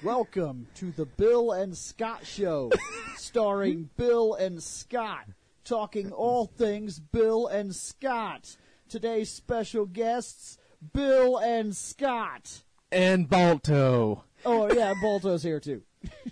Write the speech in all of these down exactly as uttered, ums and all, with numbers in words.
Welcome to the Bill and Scott Show, starring Bill and Scott, talking all things Bill and Scott. Today's special guests, Bill and Scott. And Balto. Oh, yeah, Balto's here, too.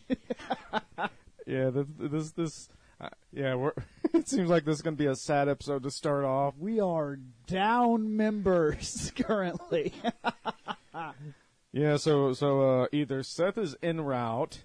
Yeah, this, this, this uh, yeah, we're, it seems like this is going to be a sad episode to start off. We are down members currently. Yeah, so, so, uh, either Seth is en route,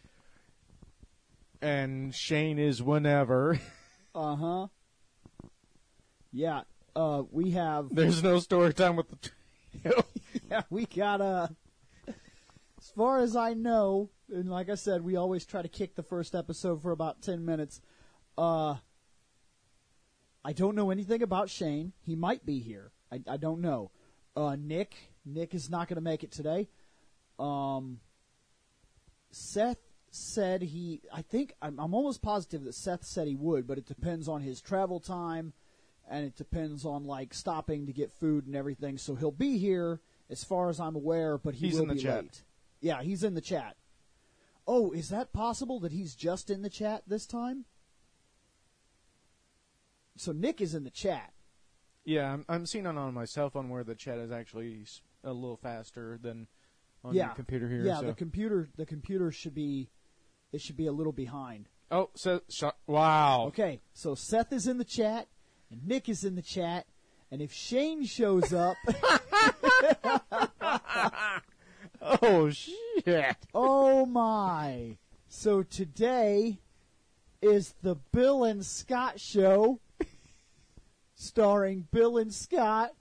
and Shane is whenever. Uh-huh. Yeah, uh, we have... There's no story time with the... Yeah, we got, uh... As far as I know, and like I said, we always try to kick the first episode for about ten minutes. Uh, I don't know anything about Shane. He might be here. I, I don't know. Uh, Nick, Nick is not going to make it today. Um, Seth said he, I think, I'm, I'm almost positive that Seth said he would, but it depends on his travel time, and it depends on, like, stopping to get food and everything. So he'll be here, as far as I'm aware, but he He's will in the be chat. late. Yeah, he's in the chat. Oh, is that possible that he's just in the chat this time? So Nick is in the chat. Yeah, I'm, I'm seeing it on my cell phone where the chat is actually s- a little faster than on yeah. the computer here. Yeah, so. the computer the computer should be it should be a little behind. Oh, so, sh- wow. Okay, so Seth is in the chat, and Nick is in the chat, and if Shane shows up... Oh, shit. Oh, my. So today is the Bill and Scott Show, starring Bill and Scott.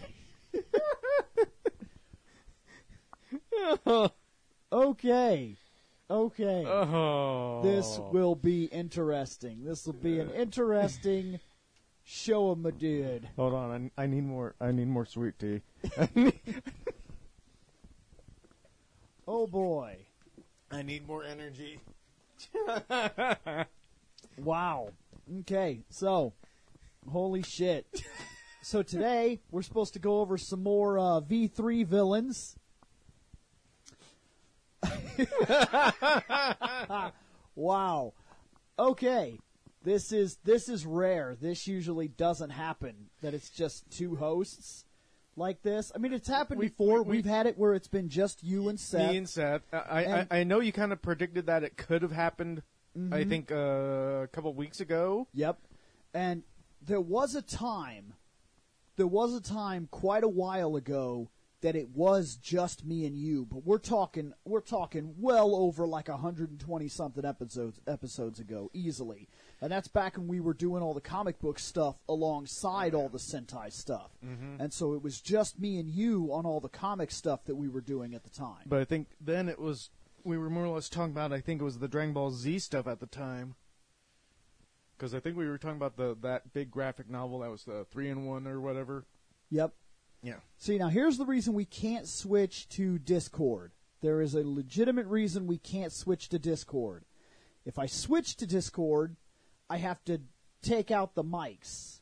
Okay. Okay. Oh. This will be interesting. This will be an interesting show, my dude. Hold on, I, I need more. I need more sweet tea. Oh boy! I need more energy. Wow. Okay, so holy shit. So today we're supposed to go over some more uh, V three villains. Wow. Okay. This is this is rare. This usually doesn't happen. That it's just two hosts like this. I mean, it's happened We- before. we- We've had it where it's been just you and Seth. Me and Seth. I, I, And- I know you kind of predicted that it could have happened. Mm-hmm. I think uh, a couple weeks ago. Yep. And there was a time, there was a time quite a while ago that it was just me and you, but we're talking, we're talking well over like one hundred twenty something episodes, episodes ago, easily. And that's back when we were doing all the comic book stuff alongside all the Sentai stuff. Mm-hmm. And so it was just me and you on all the comic stuff that we were doing at the time. But I think then it was, we were more or less talking about, I think it was the Dragon Ball Z stuff at the time. Because I think we were talking about the that big graphic novel that was the three in one or whatever. Yep. Yeah. See, now here's the reason we can't switch to Discord. There is a legitimate reason we can't switch to Discord. If I switch to Discord, I have to take out the mics.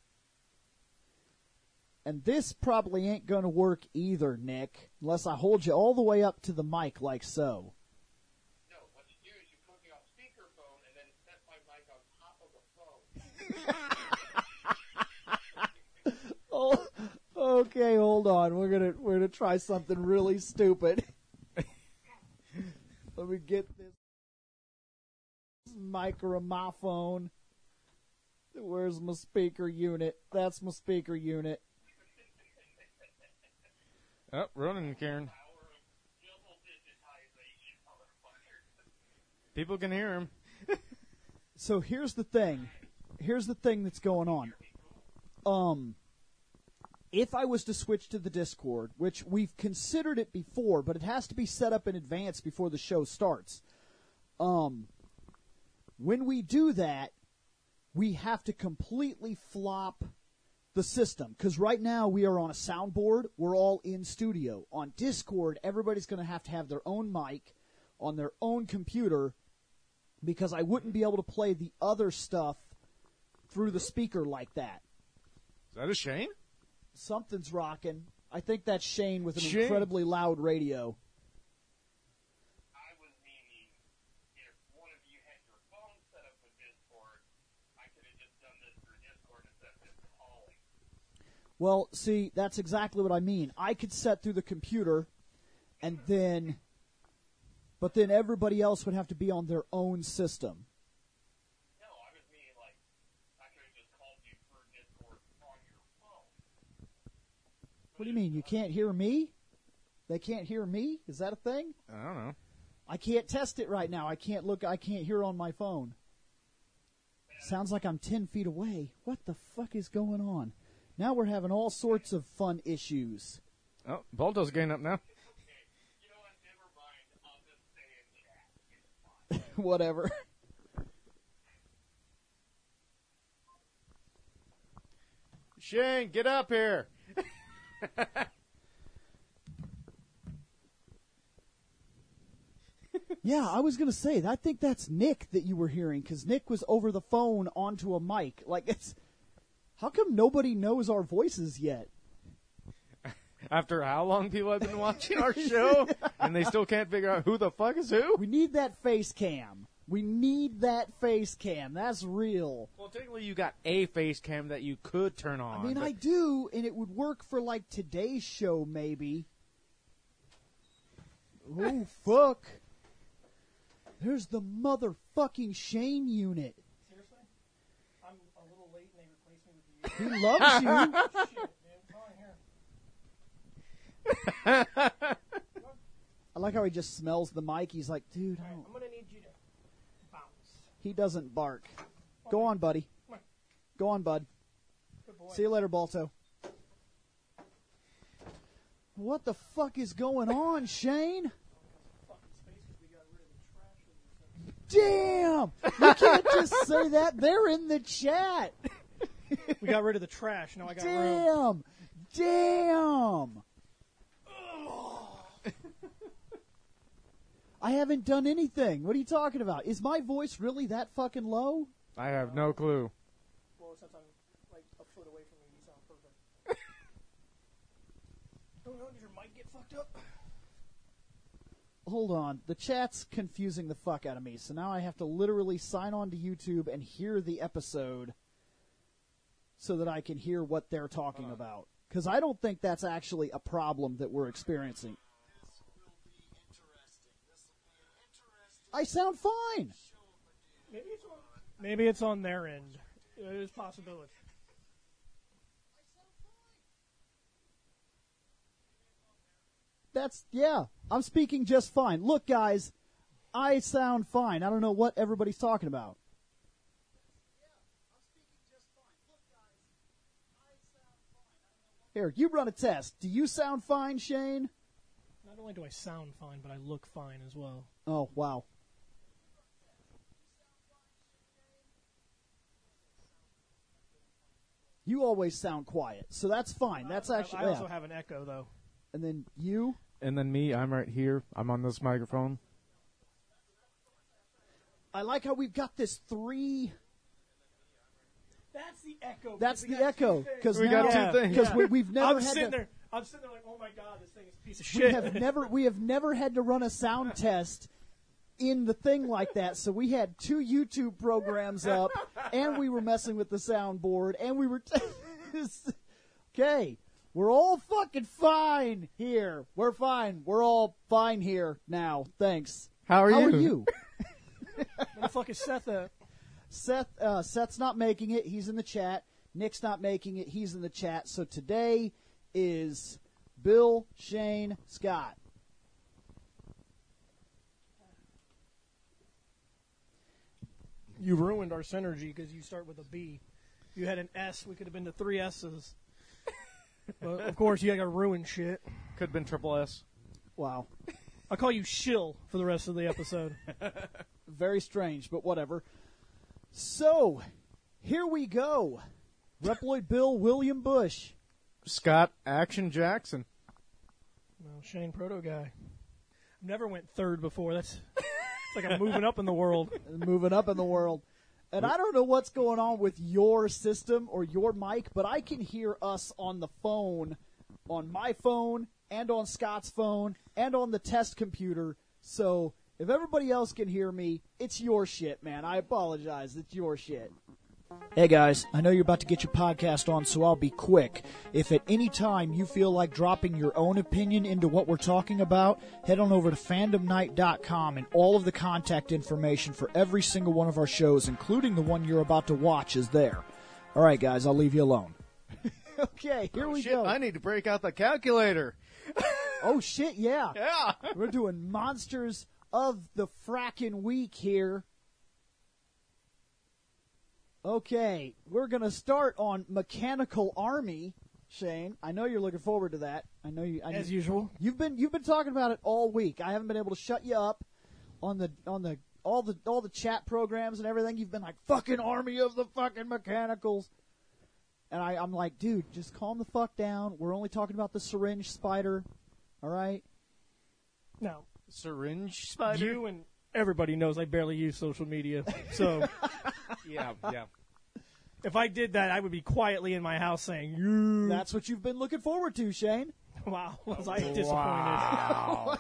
And this probably ain't going to work either, Nick, unless I hold you all the way up to the mic like so. No, what you do is you put me on speakerphone and then set my mic on top of the phone. Oh, okay, hold on. We're gonna we're gonna try something really stupid. Let me get this microphone. Where's my speaker unit? That's my speaker unit. Oh, Ronan and Karen. Power of double digitization, motherfucker. People can hear him. So here's the thing. Here's the thing that's going on. Um, if I was to switch to the Discord, which we've considered it before, but it has to be set up in advance before the show starts. Um, when we do that, we have to completely flop the system, because right now we are on a soundboard. We're all in studio. On Discord, everybody's going to have to have their own mic on their own computer, because I wouldn't be able to play the other stuff through the speaker like that. Is that a Shane? Something's rocking. I think that's Shane with an Shane. incredibly loud radio. Well, see, that's exactly what I mean. I could set through the computer, and then, but then everybody else would have to be on their own system. No, I was meaning like I could have just called you through Discord on your phone. What do you mean? You can't hear me? They can't hear me? Is that a thing? I don't know. I can't test it right now. I can't look. I can't hear on my phone. Sounds like I'm ten feet away. What the fuck is going on? Now we're having all sorts of fun issues. Oh, Balto's getting up now. Okay, you know what? Never mind. I'll just stay in chat. It's fine. Whatever. Shane, get up here. Yeah, I was going to say, I think that's Nick that you were hearing, because Nick was over the phone onto a mic. Like, it's... How come nobody knows our voices yet? After how long people have been watching our show, and they still can't figure out who the fuck is who? We need that face cam. We need that face cam. That's real. Well, technically you got a face cam that you could turn on. I mean, but- I do, and it would work for, like, today's show, maybe. Oh, fuck. There's the motherfucking Shane unit. Seriously? I'm a little late and they replaced me with you. He loves you. Shit, man. Come on here. I like how he just smells the mic. He's like, dude, I All right, don't... I'm going to need you to bounce. He doesn't bark. Go on, buddy. Come on. Go on, bud. Good boy. See you later, Balto. What the fuck is going on, Shane? Fucking space 'cause we got rid of the trash. Damn! You can't just say that. They're in the chat. We got rid of the trash. Now I got room. Damn! Damn! I haven't done anything. What are you talking about? Is my voice really that fucking low? I have no clue. Well, since I'm like a foot away from you, you sound perfect. Oh no, did your mic get fucked up? Hold on. The chat's confusing the fuck out of me, so now I have to literally sign on to YouTube and hear the episode so that I can hear what they're talking about. Because I don't think that's actually a problem that we're experiencing. I sound fine. Maybe it's on. Maybe it's on their end. It is a possibility. That's, yeah, I'm speaking just fine. Look, guys, I sound fine. I don't know what everybody's talking about. Here, you run a test. Do you sound fine, Shane? Not only do I sound fine, but I look fine as well. Oh, wow. You always sound quiet, so that's fine. That's I- actually, I also yeah. have an echo though. And then you? And then me, I'm right here. I'm on this microphone. I like how we've got this three... That's the echo. That's because we the got two echo. things. Because We got two things. Because we, we've never I'm had sitting to... there. I'm sitting there like, oh my god, this thing is a piece of We shit. have never we have never had to run a sound test in the thing like that. So we had two YouTube programs up, and we were messing with the soundboard, and we were. T- okay, we're all fucking fine here. We're fine. We're all fine here now. Thanks. How are How you? are you? Where the fuck is Seth at? Seth, uh, Seth's not making it. He's in the chat. Nick's not making it. He's in the chat. So today is Bill, Shane, Scott. You ruined our synergy because you start with a B. You had an S. We could have been to three S's. But of course, you got to ruin shit. Could have been triple S. Wow. I'll call you Shill for the rest of the episode. Very strange, but whatever. So, here we go. Reploid Bill, William Bush. Scott Action Jackson. Well, Shane Proto guy. Never went third before. That's it's like I'm moving up in the world. Moving up in the world. And I don't know what's going on with your system or your mic, but I can hear us on the phone, on my phone, and on Scott's phone, and on the test computer. So if everybody else can hear me, it's your shit, man. I apologize. It's your shit. Hey guys, I know you're about to get your podcast on, so I'll be quick. If at any time you feel like dropping your own opinion into what we're talking about, head on over to fandom night dot com and all of the contact information for every single one of our shows, including the one you're about to watch, is there. All right, guys, I'll leave you alone. Okay, here Oh, we shit, go. I need to break out the calculator. Oh, shit, yeah. Yeah. We're doing Monsters of the Frackin' Week here. Okay, we're going to start on Mechanical Army, Shane. I know you're looking forward to that. I know you. I As know, usual. You've been you've been talking about it all week. I haven't been able to shut you up on the on the all the all the chat programs and everything. You've been like fucking Army of the fucking Mechanicals, and I, I'm like, dude, just calm the fuck down. We're only talking about the syringe spider, all right? No. Syringe spider? You and everybody knows I barely use social media. So Yeah, yeah. if I did that, I would be quietly in my house saying, you. That's what you've been looking forward to, Shane. Wow. Was I disappointed? Wow.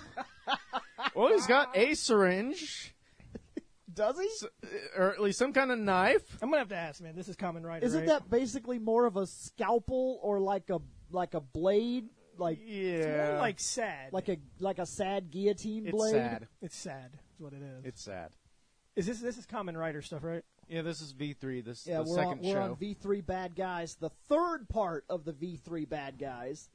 Well, he's got a syringe, Does he? s- or at least some kind of knife. I'm going to have to ask, man. This is Common Rider, Isn't right? that basically more of a scalpel or like a like a blade, like Yeah. It's more like sad. like a like a sad guillotine it's blade? sad. It's sad is what it is. It's sad. Is this this is Common Rider stuff, right? Yeah, this is V three. This Yeah, the we're second on we're show. on V three Bad Guys, the third part of the V three Bad Guys,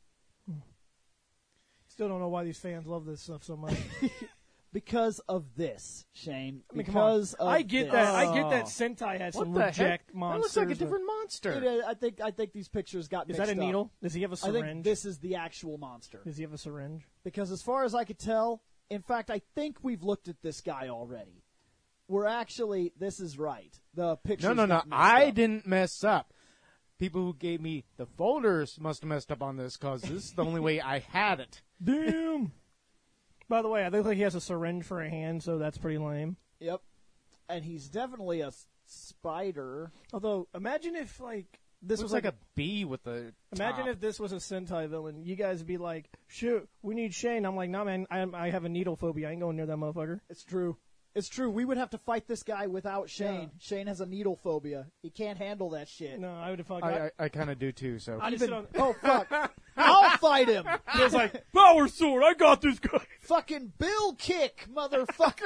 Still don't know why these fans love this stuff so much. because of this, Shane. I mean, come on. because of I get this. that. I get that Oh. Sentai had What some the reject heck? monsters. That looks like a but- different monster. It is- I think I think these pictures got Is mixed that a up. needle? Does he have a I syringe? think this is the actual monster. Does he have a syringe? Because as far as I could tell, in fact, I think we've looked at this guy already. We're actually, this is right. The pictures. No, no, no. got messed I up. didn't mess up. People who gave me the folders must have messed up on this because this is the only way I had it. Damn. By the way, I look like he has a syringe for a hand, so that's pretty lame. Yep. And he's definitely a s- spider. Although, imagine if like This this was was like like a bee with a Imagine top. if this was a Sentai villain. You guys would be like, shoot, we need Shane. I'm like, nah, man, I, I have a needle phobia. I ain't going near that motherfucker. It's true. It's true. We would have to fight this guy without Shane. Yeah. Shane has a needle phobia. He can't handle that shit. No, I would have fucked I, I, I, I kind of do too. So I just sit on. Oh, fuck. I'll fight him. He was like, power sword, I got this guy. Fucking Bill kick, motherfucker.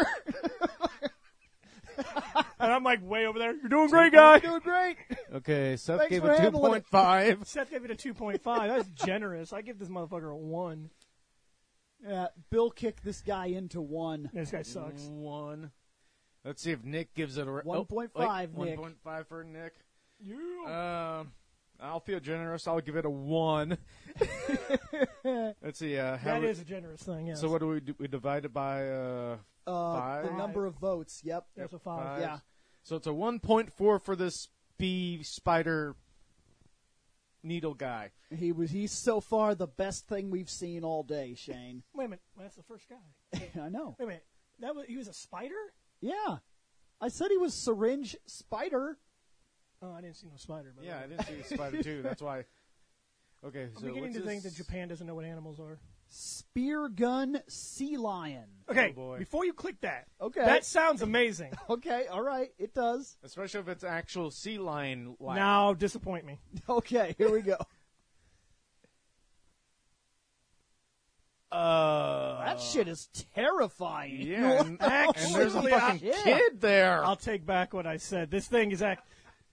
And I'm like, way over there. You're doing great, guy. Doing great. okay, Seth Thanks gave for it two handling it. point five. Seth gave it a two point five. That's generous. I give this motherfucker a one. Yeah, Bill kicked this guy into one. This guy sucks. One. Let's see if Nick gives it a one point five, oh, wait, Nick. one point five for Nick. Yeah. Um, I'll feel generous. I'll give it a one. Let's see. Uh, how That we- is a generous thing, yes. So what do we do? We divide it by uh, Uh, Five. the number of votes. Yep. That's a five. five. Yeah. So it's a one point four for this bee spider needle guy. He was. He's so far the best thing we've seen all day, Shane. Wait a minute. That's the first guy. I know. Wait a minute. That was, he was a spider? Yeah. I said he was syringe spider. Oh, I didn't see no spider. But Yeah, I didn't see spider too. That's why. Okay, I'm so beginning what's to think that this? Japan doesn't know what animals are. Spear gun sea lion. Okay, Oh, boy. before you click that, Okay. that sounds amazing. Okay. All right. It does. Especially if it's actual sea lion. Like. Now disappoint me. Okay. Here we go. Uh, That shit is terrifying. Yeah, and, and there's a Actually, fucking yeah. kid there. I'll take back what I said. This thing is act.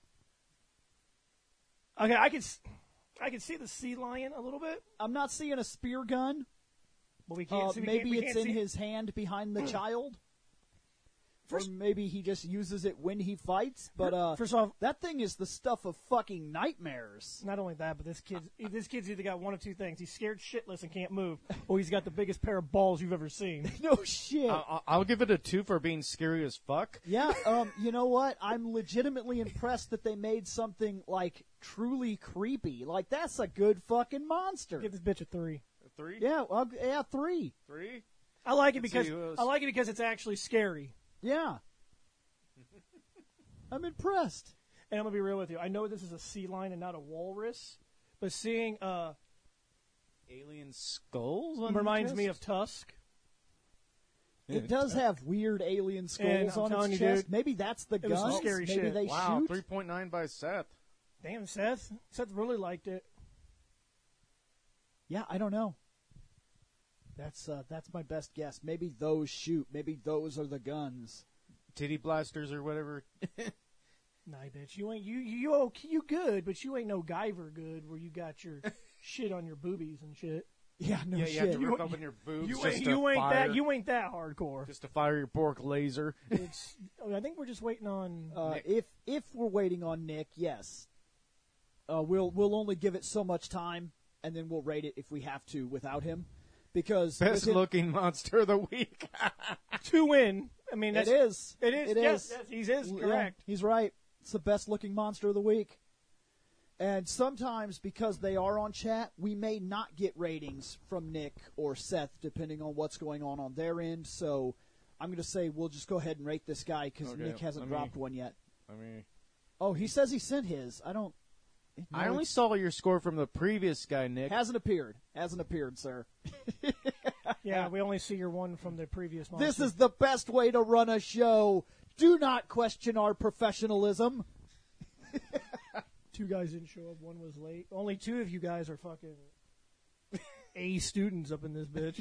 Okay, I can s- I can see the sea lion a little bit, I'm not seeing a spear gun. but we can't Uh, see. We maybe can't, we it's can't in see. his hand behind the child. First- or maybe he just uses it when he fights. But uh, First off, that thing is the stuff of fucking nightmares. not only that, but this kid's this kid's either got one of two things: he's scared shitless and can't move, or he's got the biggest pair of balls you've ever seen. No shit. I'll, I'll give it a two for being scary as fuck. Yeah, um, you know what? I'm legitimately impressed that they made something like truly creepy. Like that's a good fucking monster. Give this bitch a three. Three, Yeah, well, yeah, three. three. I like it Let's because see who else. I like it because it's actually scary. Yeah. I'm impressed. And I'm gonna be real with you. I know this is a sea lion and not a walrus, but seeing uh Alien skulls on reminds the me chest? of Tusk. It does have weird alien And skulls I'm on telling its you, chest. dude, Maybe that's the it was some guns. scary Maybe shit. they Wow, shoot. three point nine by Seth. Damn, Seth. Seth really liked it. Yeah, I don't know. That's uh, that's my best guess. Maybe those shoot. Maybe those are the guns. Titty blasters or whatever. Nah, bitch, you ain't you you okay, you good, but you ain't no Guyver good where you got your shit on your boobies and shit. Yeah, no yeah, you have shit. to rip open your boobs You just ain't to you ain't fire, that you ain't that hardcore. just to fire your pork laser. It's I think we're just waiting on. Uh, Nick. if if we're waiting on Nick, yes, uh, we'll we'll only give it so much time, and then we'll rate it if we have to without him, because Best with him- looking monster of the week. To win. I mean, that's, it is. It is. It yes, is. yes, he is Yeah, correct. he's right. It's the best looking monster of the week. And sometimes, because they are on chat, we may not get ratings from Nick or Seth, depending on what's going on on their end. So I'm going to say we'll just go ahead and rate this guy because Okay, Nick hasn't let me- dropped one yet. I mean, Oh, he says he sent his. I don't. I no, only it saw your score from the previous guy, Nick. hasn't appeared. Hasn't appeared, sir. Yeah, we only see your one from the previous month. This is the best way to run a show. Do not question our professionalism. two guys didn't show up. One was late. Only two of you guys are fucking A students up in this bitch.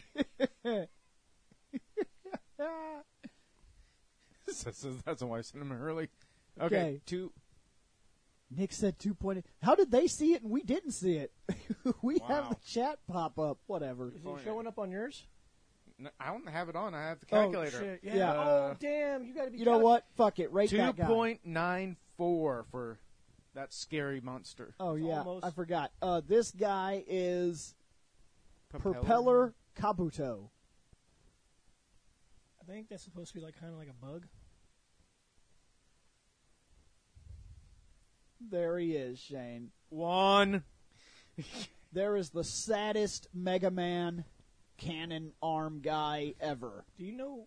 That's why I sent him early. Okay, Okay. two. Nick said two point eight. How did they see it and we didn't see it? we have Wow. the chat pop up. Whatever. Is it showing up on yours? No, I don't have it on. I have the Oh, calculator. shit. Yeah. Yeah. Oh, damn. You got to be. You know cal- what? Fuck it. Rate Two that guy. point nine four for that scary monster. Oh It's yeah, almost- I forgot. Uh, this guy is Propeller Kabuto. I think that's supposed to be like kind of like a bug. There he is, Shane. One. There is the saddest Mega Man cannon arm guy ever. Do you know?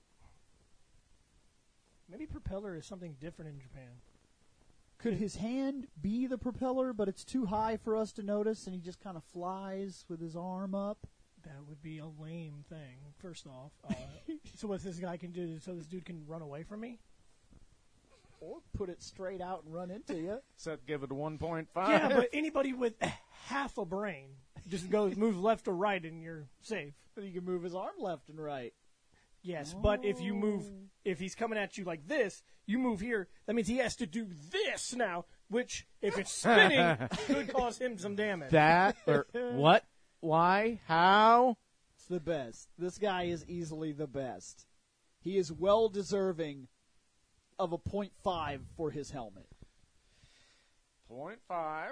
Maybe propeller is something different in Japan. Could his hand be the propeller, but it's too high for us to notice, and he just kind of flies with his arm up? That would be a lame thing. First off, uh, so what this guy can do? So this dude can run away from me? Or put it straight out and run into you. Seth give it a one point five. Yeah, but anybody with half a brain just goes move left or right and you're safe. He can move his arm left and right. Yes, but if you move, if he's coming at you like this, you move here. That means he has to do this now, which if it's spinning could cause him some damage. that or what? Why? How? It's the best. This guy is easily the best. He is well deserving of a point five for his helmet. Point five.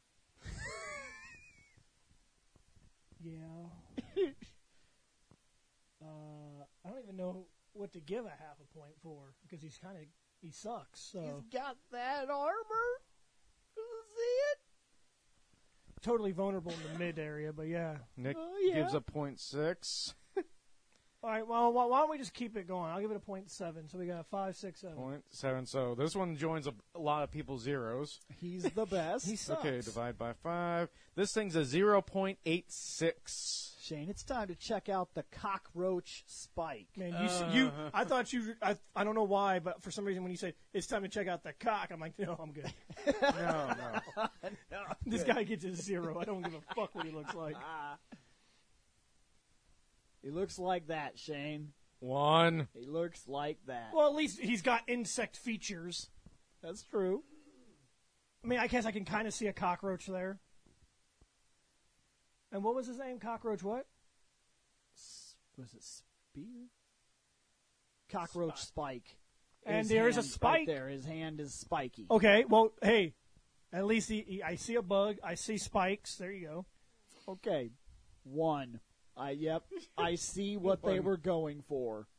Yeah. uh, I don't even know what to give a half a point for because he's kind of he sucks. So He's got that armor. See it? totally vulnerable in the mid area, but yeah. Nick Oh, yeah. gives a point six. All right, well, why why don't we just keep it going? I'll give it a point seven. So we got five, six, seven. Point seven. So this one joins a, a lot of people's zeros. He's the best. He sucks. Okay, divide by five. This thing's a zero point eight six. Shane, it's time to check out the cockroach spike. Man, you, s you, I thought you, I, I don't know why, but for some reason when you said it's time to check out the cock, I'm like, no, I'm good. No, no. This guy gets a zero. I don't give a fuck what he looks like. He looks like that, Shane. One. He looks like that. Well, at least he's got insect features. That's true. I mean, I guess I can kind of see a cockroach there. And what was his name? Cockroach what? S- Was it spear? Cockroach spike. And His there is a hand right spike? there. His hand is spiky. Okay, well, hey, at least he, he, I see a bug. I see spikes. There you go. Okay. One. I yep. I see what they One. were going for.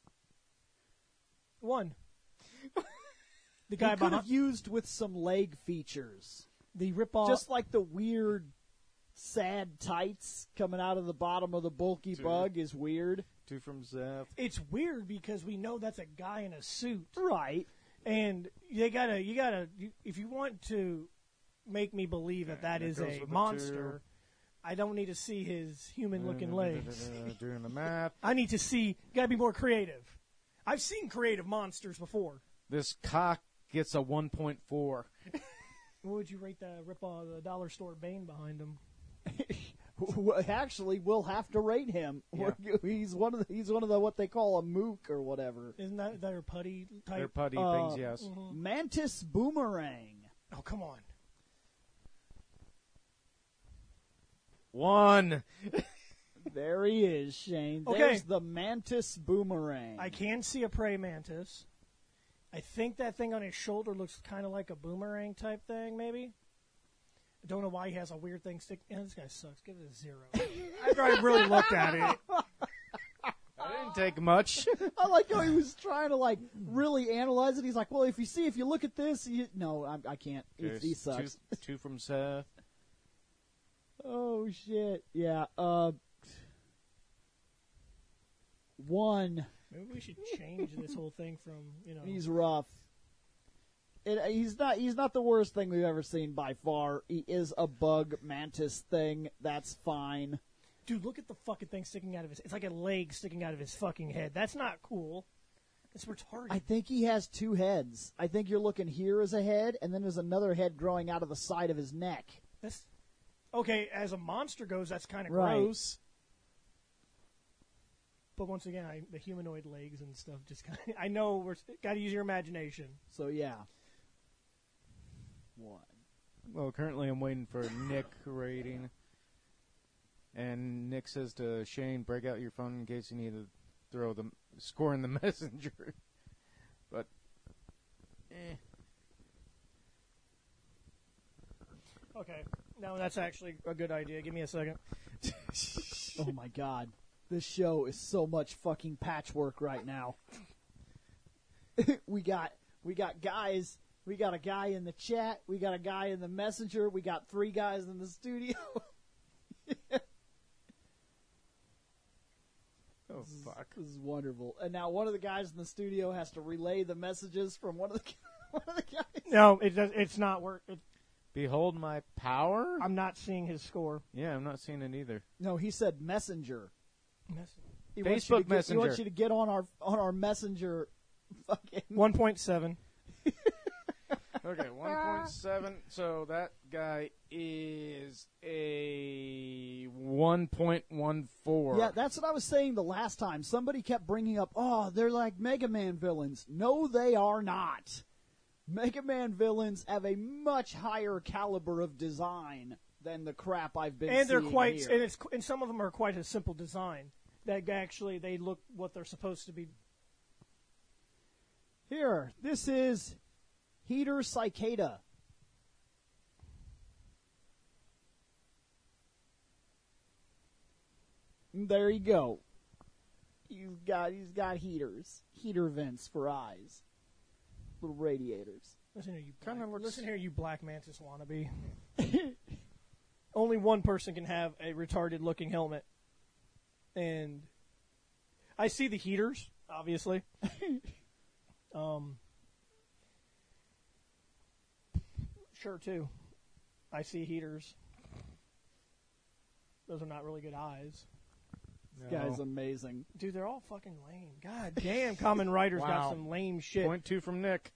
One. The He guy could behind have used with some leg features. the rip-off. Just like the weird sad tights coming out of the bottom of the bulky Dude. bug is weird. Two from Zeph. It's weird because we know that's a guy in a suit. Right. And they gotta, you gotta, you, if you want to make me believe that that And it is goes a with the monster, I don't need to see his human-looking legs. Doing the math. I need to see. Got to be more creative. I've seen creative monsters before. This cock gets a one point four. What would you rate the rip off the dollar store Bane behind him? Actually, we'll have to rate him. Yeah. He's one of the, he's one of the what they call a mook or whatever. Isn't that their putty type? They're putty Uh, things, yes. Mhm. Mantis boomerang. Oh, come on. One. There he is, Shane. Okay. There's the Mantis boomerang. I can see a prey mantis. I think that thing on his shoulder looks kind of like a boomerang type thing, maybe. I don't know why he has a weird thing stick. Yeah, this guy sucks. Give it a zero. After I really looked at it. I didn't take much. I like how he was trying to like really analyze it. He's like, "Well, if you see, if you look at this, you, no, I, I can't. He, There's he sucks." Two, two from Seth. Oh shit! Yeah. Uh, one. Maybe we should change this whole thing from, you know. He's rough. It, he's not. He's not the worst thing we've ever seen by far. He is a bug mantis thing. That's fine. Dude, look at the fucking thing sticking out of his. It's like a leg sticking out of his fucking head. That's not cool. It's retarded. I think he has two heads. I think you're looking here as a head, and then there's another head growing out of the side of his neck. That's okay. As a monster goes, that's kind of Right. gross. But once again, I, the humanoid legs and stuff just kind of. I know we're got to use your imagination. So yeah. One. Well, currently I'm waiting for Nick rating. And Nick says to Shane, break out your phone in case you need to throw the score in the messenger. But, eh. Okay, no, that's actually a good idea. Give me a second. Oh my god. This show is so much fucking patchwork right now. we got we got guys, we got a guy in the chat, we got a guy in the messenger, we got three guys in the studio. Oh, fuck. This is wonderful. And now one of the guys in the studio has to relay the messages from one of the one of the guys. No, it does. It's not work. It, Behold my power? I'm not seeing his score. Yeah, I'm not seeing it either. No, he said messenger. Mess- He wants you Facebook to get, Messenger. He wants you to get on our on our messenger. Fucking. One point seven. Okay, one point seven. So that guy is a one point one four. Yeah, that's what I was saying the last time. Somebody kept bringing up, oh, they're like Mega Man villains. No, they are not. Mega Man villains have a much higher caliber of design than the crap I've been And they're seeing quite, here. and it's, and some of them are quite a simple design. That actually they look what they're supposed to be. Here, this is Heater Cicada. There you go. He's got he's got heaters, heater vents for eyes, little radiators. Listen here, you Kinda black, looks- listen here, you Black Mantis wannabe. Only one person can have a retarded-looking helmet, and I see the heaters, obviously. um, sure too. I see heaters. Those are not really good eyes. This guy's amazing. Dude, they're all fucking lame. God damn, Common Writer's Wow. got some lame shit. Point two from Nick.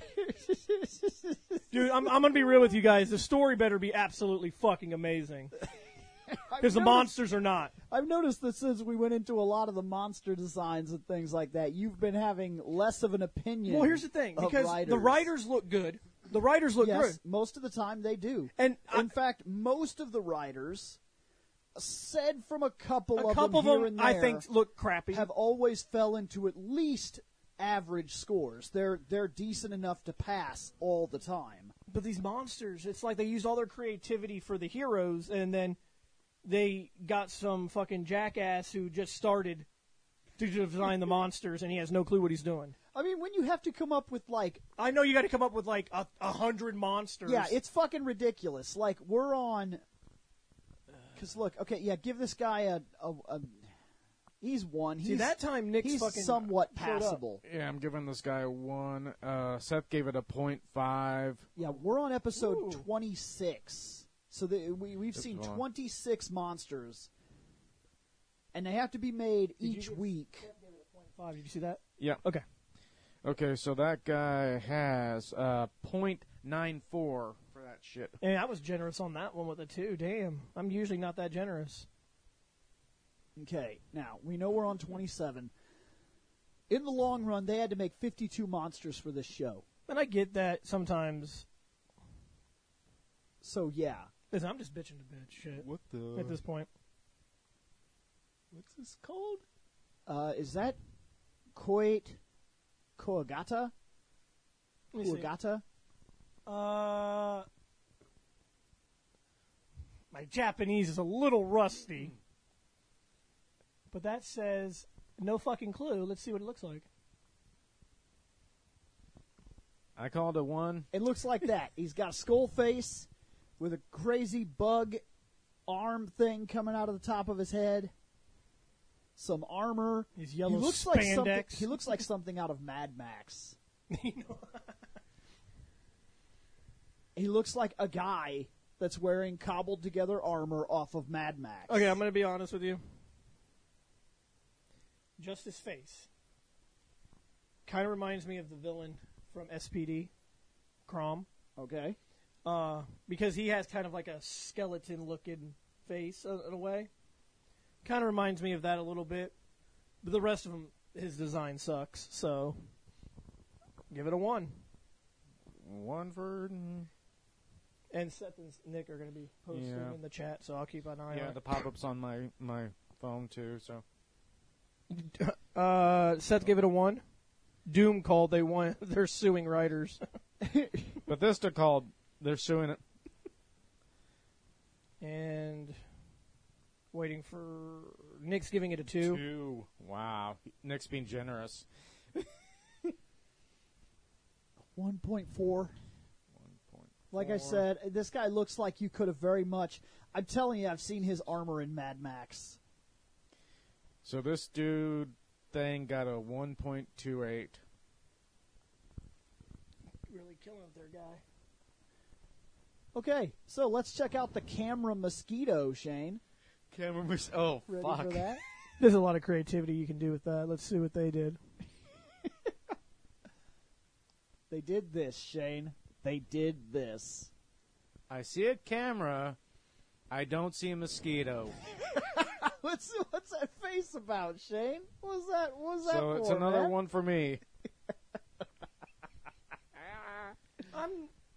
Dude, I'm, I'm going to be real with you guys. The story better be absolutely fucking amazing. Because the noticed- monsters are not. I've noticed that since we went into a lot of the monster designs and things like that, you've been having less of an opinion. Well, here's the thing. of Because writers. the writers look good. The writers look yes, good. most of the time they do. And I- in fact, most of the writers, said from a couple A of couple them, of here them, and I there, think, look crappy. have always fell into at least average scores. They're they're decent enough to pass all the time. But these monsters, it's like they used all their creativity for the heroes, and then they got some fucking jackass who just started to design the monsters, and he has no clue what he's doing. I mean, when you have to come up with like, I know you got to come up with like a, a hundred monsters. yeah, it's fucking ridiculous. Like we're on, because look, okay, yeah, give this guy a, a, a he's one. He's See, that time Nick's he's fucking somewhat showed up. passable. Yeah, I'm giving this guy a one. Uh, Seth gave it a point five. Yeah, we're on episode Ooh. twenty-six. So the, we we've That's seen fine. twenty-six monsters, and they have to be made Did you each get- week. Five. Did you see that? Yeah. Okay. Okay, so that guy has uh point nine four for that shit. And I was generous on that one with a two. Damn, I'm usually not that generous. Okay, now we know we're on twenty-seven. In the long run, they had to make fifty-two monsters for this show. And I get that sometimes. So yeah, Listen, I'm just bitching to bitch shit What the? at this point. What's this called? uh, is that Koit Koagata? Let me see. Koagata? Uh, my Japanese is a little rusty, but that says no fucking clue. Let's see what it looks like. I called a one. It looks like that. He's got a skull face with a crazy bug arm thing coming out of the top of his head. Some armor. These He yellow looks like something. spandex. He looks like something out of Mad Max. You know? He looks like a guy that's wearing cobbled together armor off of Mad Max. Okay, I'm going to be honest with you. Just his face kind of reminds me of the villain from S P D, Crom, Okay. uh, because he has kind of like a skeleton-looking face uh, in a way. Kind of reminds me of that a little bit. But the rest of him, his design sucks. So, give it a one. One for. And Seth and Nick are going to be posting Yeah. in the chat, so I'll keep an eye Yeah, on the pop-ups on my my phone too. So it. Uh, Seth gave it a one. Doom called. They want. They're suing writers. Bethesda called. They're suing it. And waiting for Nick's giving it a two. Two. Wow. Nick's being generous. one point four. One point. Like I said, this guy looks like you could have very much. I'm telling you, I've seen his armor in Mad Max. So this dude thing got a one point two eight. Really killing it there, guy. Okay, so let's check out the camera mosquito, Shane. Camera mis- Oh Ready fuck. for that? There's a lot of creativity you can do with that. Let's see what they did. They did this, Shane. They did this. I see a camera. I don't see a mosquito. What's what's that face about, Shane? What was that? What was that So for, it's another man? one for me. I'm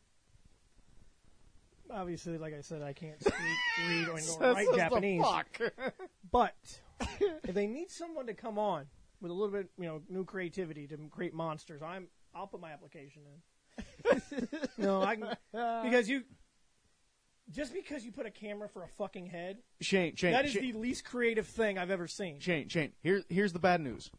obviously, like I said, I can't speak, read, or nor Says write the Japanese. fuck. But if they need someone to come on with a little bit, you know, new creativity to create monsters, I'm I'll put my application in. No, I can, because you just because you put a camera for a fucking head, Shane, Shane, that is Shane, the least creative thing I've ever seen. Shane, Shane. Here, here's the bad news.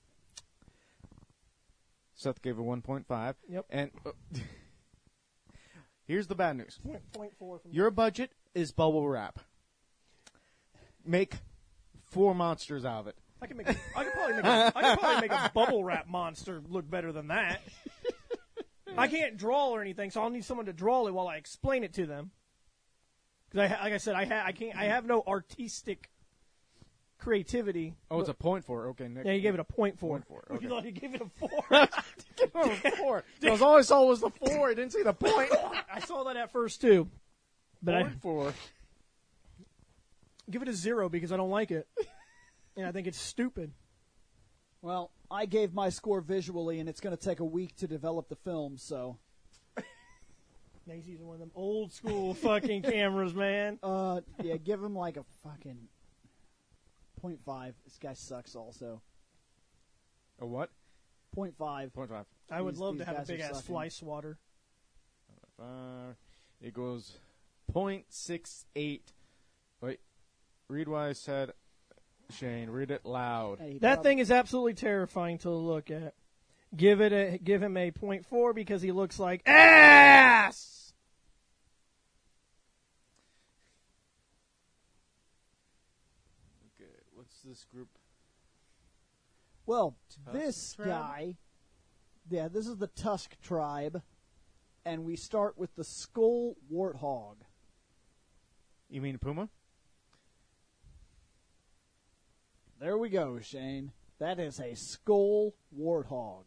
Seth gave a one point five. Yep. And uh, here's the bad news. Point, point four from Your budget is bubble wrap. Make four monsters out of it. I can make. A, I could probably make. A, I could probably make a bubble wrap monster look better than that. I can't draw or anything, so I'll need someone to draw it while I explain it to them. Because I, like I said, I ha- I can't. I have no artistic creativity. Oh, it's a point four. Okay, Nick. Yeah, you gave it a point four. Point four, You okay. thought you gave it a four. Give him a four. Because all I saw was the four. I didn't see the point. I saw that at first too, but I Point four. give it a zero because I don't like it, and I think it's stupid. Well, I gave my score visually, and it's going to take a week to develop the film, so. Now he's using one of them old school fucking cameras, man. Uh, yeah, give him like a fucking point five. This guy sucks also. A what? Point five. Point five. I would These- love to these have a guys are big ass sucking. fly swatter. Uh, it goes point six eight. Wait. Read what I said. Shane, read it loud. Hey, he That prob- thing is absolutely terrifying to look at. Give it a give him a point four because he looks like ass. Okay, what's this group? Well, Tusk this tribe? guy, yeah, this is the Tusk tribe, and we start with the Skull Warthog. You mean Puma? There we go, Shane. That is a skull warthog.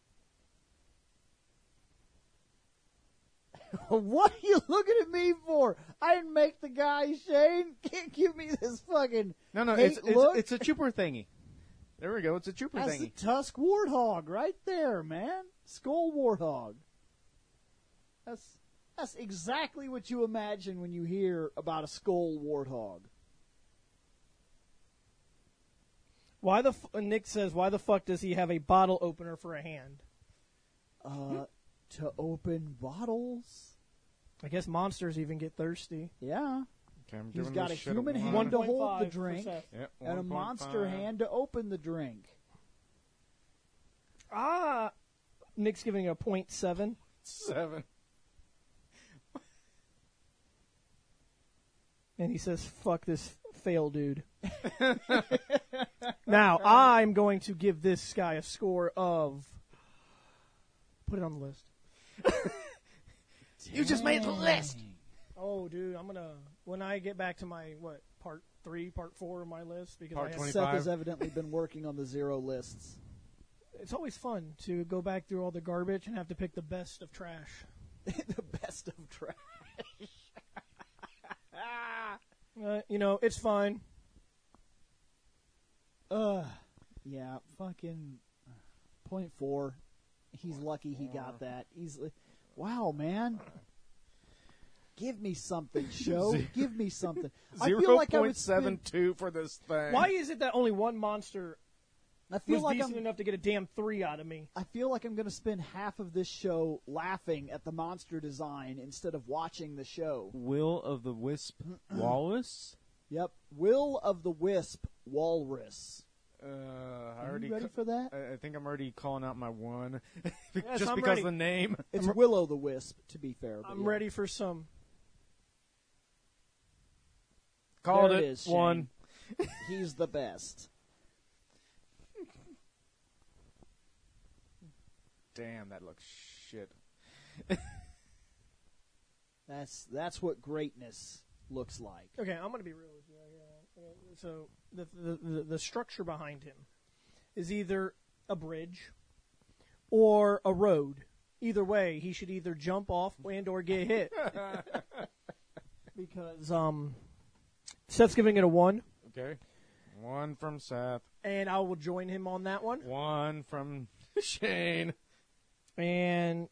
What are you looking at me for? I didn't make the guy, Shane. Can't give me this fucking No, no, hate it's it's, look. it's a trooper thingy. There we go. It's a trooper That's thingy. the Tusk warthog right there, man. Skull warthog. That's that's exactly what you imagine when you hear about a skull warthog. Why the f- Nick says, why the fuck does he have a bottle opener for a hand? Uh, to open bottles. I guess monsters even get thirsty. Yeah. Okay, I'm He's doing got this a shit human at hand one. to hold the 1.5 drink percent. Yep, and a one point monster five. hand to open the drink. Ah, Nick's giving it a point seven. Seven. And he says, fuck this fail dude. Now, I'm going to give this guy a score of... Put it on the list. You just made the list. Oh, dude, I'm going to... When I get back to my, what, part three, part four of my list, because Part I have, twenty. Seth has evidently been working on the zero lists. it's always fun to go back through all the garbage and have to pick the best of trash. The best of trash. Uh, you know, it's fine. Uh, yeah, fucking point four. He's lucky he got that. He's li- wow, man. Give me something, show. Zero- Give me something. I Zero feel like I would point seven spend, two for this thing. Why is it that only one monster I feel was like decent I'm. enough to get a damn three out of me? I feel like I'm going to spend half of this show laughing at the monster design instead of watching the show. Will of the Wisp Wallace? Yep, Will of the Wisp Walrus. Uh, I Are already you ready ca- for that? I, I think I'm already calling out my one, Yes, just I'm because ready. of the name. It's Willow the Wisp, to be fair. but I'm yeah. ready for some. Called There it, it is, Shane. one. He's the best. Damn, that looks shit. That's that's what greatness looks like. Okay, I'm going to be real with you. Yeah, yeah. So the, the the the structure behind him is either a bridge or a road. Either way, he should either jump off and or get hit. Because um, Seth's giving it a one, Okay. One from Seth. and I will join him on that one. One from Shane. And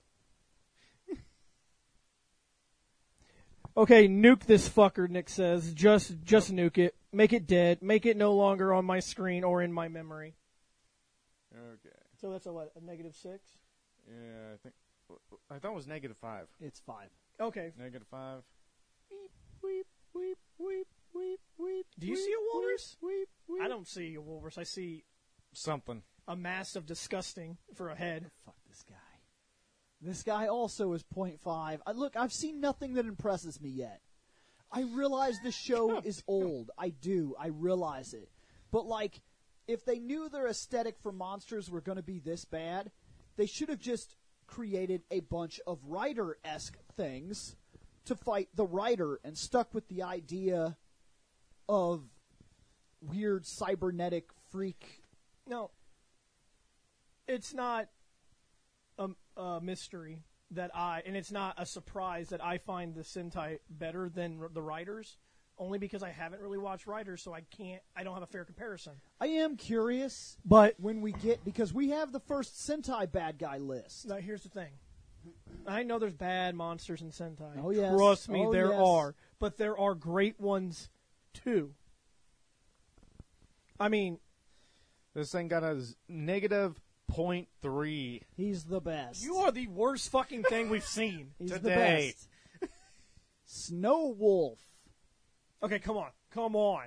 okay, nuke this fucker. Nick says, just just nuke it, make it dead, make it no longer on my screen or in my memory. Okay. So that's a what? A negative six. Yeah, I think. I thought it was negative five. It's five. Okay. Negative five. Weep, weep, weep, weep, weep. Do you see a walrus? Weep, weep. I don't see a walrus. I see Something. a mass of disgusting for a head. Fuck this guy. This guy also is point five. I, look, I've seen nothing that impresses me yet. I realize the show is old. I do. I realize it. But, like, if they knew their aesthetic for monsters were going to be this bad, they should have just created a bunch of Rider-esque things to fight the Rider and stuck with the idea of weird cybernetic freak. No, it's not a, a mystery that I, and it's not a surprise that I find the Sentai better than r- the Riders, only because I haven't really watched Riders, so I can't, I don't have a fair comparison. I am curious But when we get, because we have the first Sentai bad guy list. now here's the thing. I know there's bad monsters in Sentai. Oh, yes. Trust me, Oh, there yes. are. But there are great ones, too. I mean, This thing got a z- negative point three. He's the best. you are the worst fucking thing we've seen. He's today. the best. Snow Wolf. Okay, come on. Come on.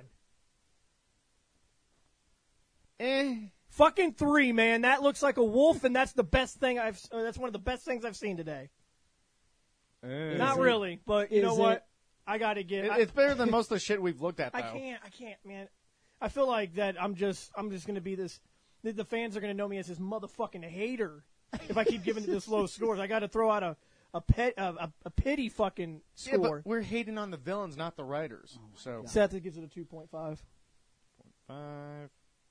Eh. Fucking three, man. That looks like a wolf, and that's the best thing I've. Uh, that's one of the best things I've seen today. Eh. Not it- really, but you is know what? it- I got to get. It- I, it's better than most of the shit we've looked at, though. I can't. I can't, man. I feel like that. I'm just. I'm just gonna be this. The, the fans are gonna know me as this motherfucking hater if I keep giving it this low scores. I got to throw out a, a pet a, a, a pity fucking Yeah, score. but we're hating on the villains, not the writers. so God. Seth gives it a two point five. five.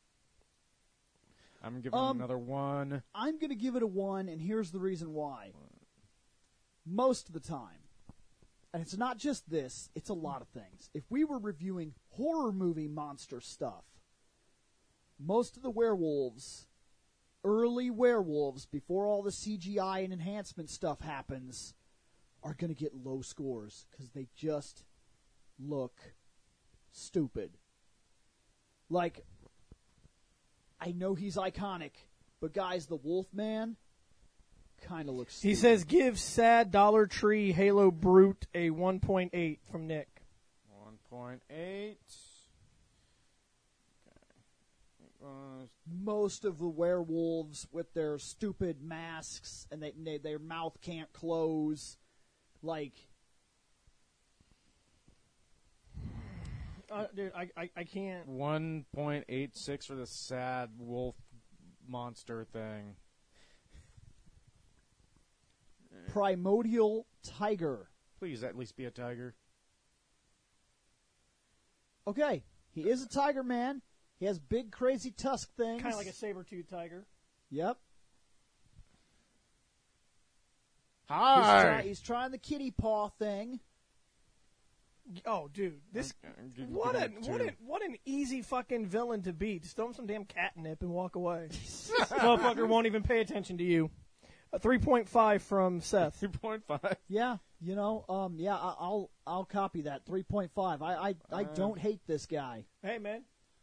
I'm giving Um, it another one. I'm going to give it a one, and here's the reason why. Most of the time, and it's not just this, it's a lot of things. If we were reviewing horror movie monster stuff, most of the werewolves, early werewolves, before all the C G I and enhancement stuff happens, are going to get low scores because they just look stupid. Like, I know he's iconic, but guys, the Wolfman kind of looks stupid. He says, give sad Dollar Tree Halo Brute a one point eight from Nick. one point eight. Uh, Most of the werewolves with their stupid masks and they, they, their mouth can't close. Like, Uh, dude, I, I, I can't. one point eight six for the sad wolf monster thing. Primordial Tiger. Please at least be a tiger. Okay, he is a tiger man. He has big, crazy tusk things. Kind of like a saber-toothed tiger. Yep. He's, Hi. try, he's trying the kitty paw thing. Oh, dude, this I'm gi- what a giving it what two. a what an easy fucking villain to beat. Just throw him some damn catnip and walk away. Motherfucker won't even pay attention to you. A three point five from Seth. two point five. Yeah, you know, um, yeah, I, I'll I'll copy that. three point five. I I, I Uh. don't hate this guy. Hey, man.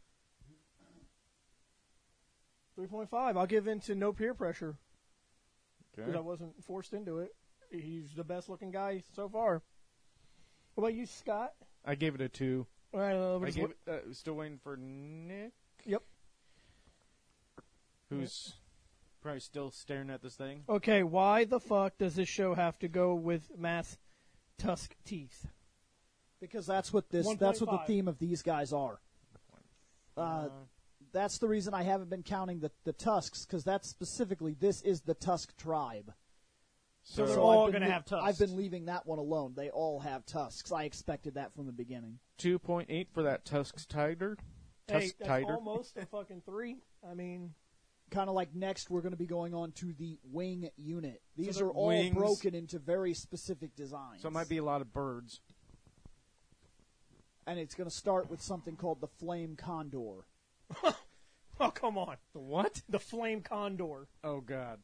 three point five. I'll give in to no peer pressure because I Okay. wasn't forced into it. He's the best looking guy so far. What about you, Scott? I gave it a two. All right, uh, we're I just gave look- it, uh, still waiting for Nick. Yep. Who's probably still staring at this thing. Okay, why the fuck does this show have to go with mass tusk teeth? Because that's what this one that's point what the five. theme of these guys are. Uh, that's the reason I haven't been counting the, the tusks, because that's specifically, this is the Tusk tribe. So they're So all I've been gonna lea- have tusks. I've been leaving that one alone. They all have tusks. I expected that from the beginning. two point eight for that Tusk Tiger. Hey, Tusk that's Tiger. almost a fucking three. I mean, Kind of like next, we're going to be going on to the wing unit. These the are all wings- broken into very specific designs. So it might be a lot of birds. And it's going to start with something called the Flame Condor. oh come on, The what? the flame condor. Oh God.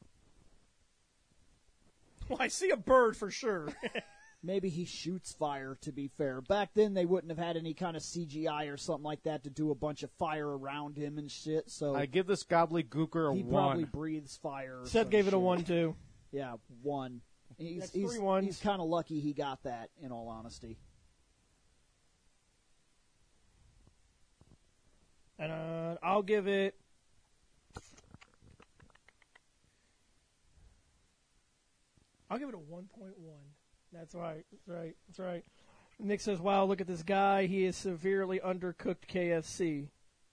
Well, I see a bird for sure. Maybe he shoots fire, to be fair. Back then, they wouldn't have had any kind of C G I or something like that to do a bunch of fire around him and shit, so I give this gobbledygooker a he one. probably breathes fire. or Seth some gave it a shit. one too. Yeah, one. He's, That's he's, three ones. he's kind of lucky he got that, in all honesty. And uh, I'll give it. I'll give it a one point one. That's right. That's right. That's right. Nick says, "Wow, look at this guy. He is severely undercooked K F C."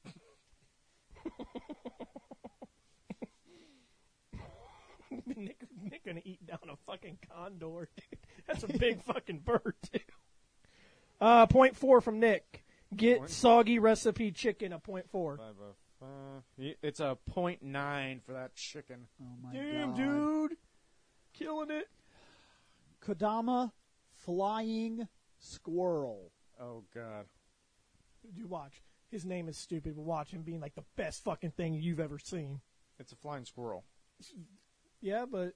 Nick, Nick gonna eat down a fucking condor, dude. That's a big fucking bird, too. Uh, point four from Nick. Get Point? soggy recipe chicken, a point four. Five, uh, five. Y- It's a point nine for that chicken. Oh my Damn, god. dude. Killing it. Kodama Flying Squirrel. Oh God. Dude, watch. His name is stupid, but watch him being like the best fucking thing you've ever seen. It's a flying squirrel. Yeah, but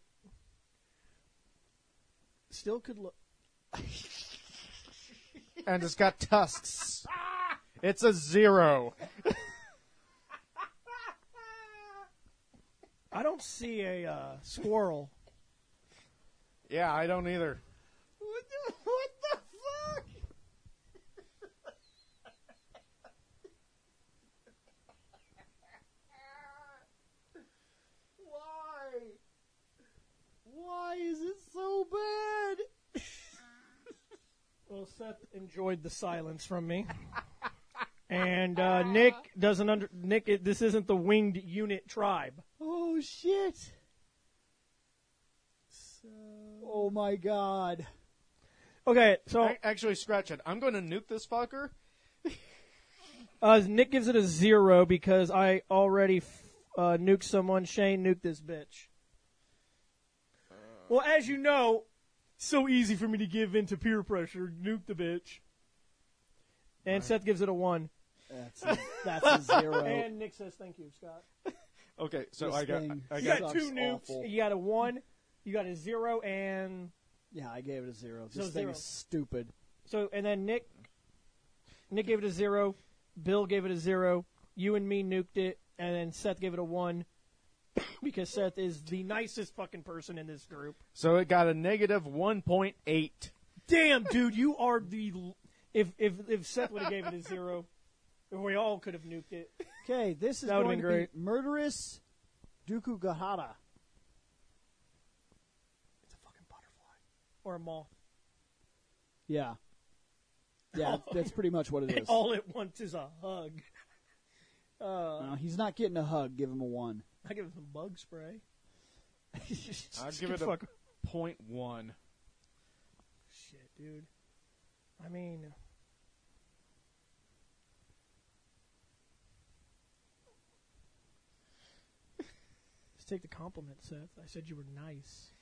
still could look. And it's got tusks. It's a zero. I don't see a uh, squirrel. Yeah, I don't either. What the, what the fuck? Why? Why is it so bad? Well, Seth enjoyed the silence from me. And uh, Nick doesn't under Nick. It, this isn't the winged unit tribe. Oh shit. So, Oh my god. Okay, so I, actually, scratch it. I'm going to nuke this fucker. uh, Nick gives it a zero because I already f- uh, nuked someone. Shane nuked this bitch. Well, as you know, so easy for me to give in to peer pressure. Nuke the bitch. And Right. Seth gives it a one. That's a, that's a zero. And Nick says thank you, Scott. Okay, so This I got, thing I You got, got sucks two nukes. awful. You got a one. You got a zero, and Yeah, I gave it a zero. So This thing zero. is stupid. so and then Nick. Nick gave it a zero. Bill gave it a zero. You and me nuked it, and then Seth gave it a one because Seth is the nicest fucking person in this group. so it got a negative one point eight. Damn, dude, you are the. l- If if if Seth would have gave it a zero, we all could have nuked it. Okay, this is That would've going to been great. be Murderous Dukugahara. It's a fucking butterfly or a moth. Yeah. Yeah, that's- that's pretty much what it is. All it wants is a hug. Uh, No, he's not getting a hug. Give him a one. I give him some bug spray. I'll give it a Fuck. point one. Shit, dude. I mean, just take the compliment, Seth. I said you were nice.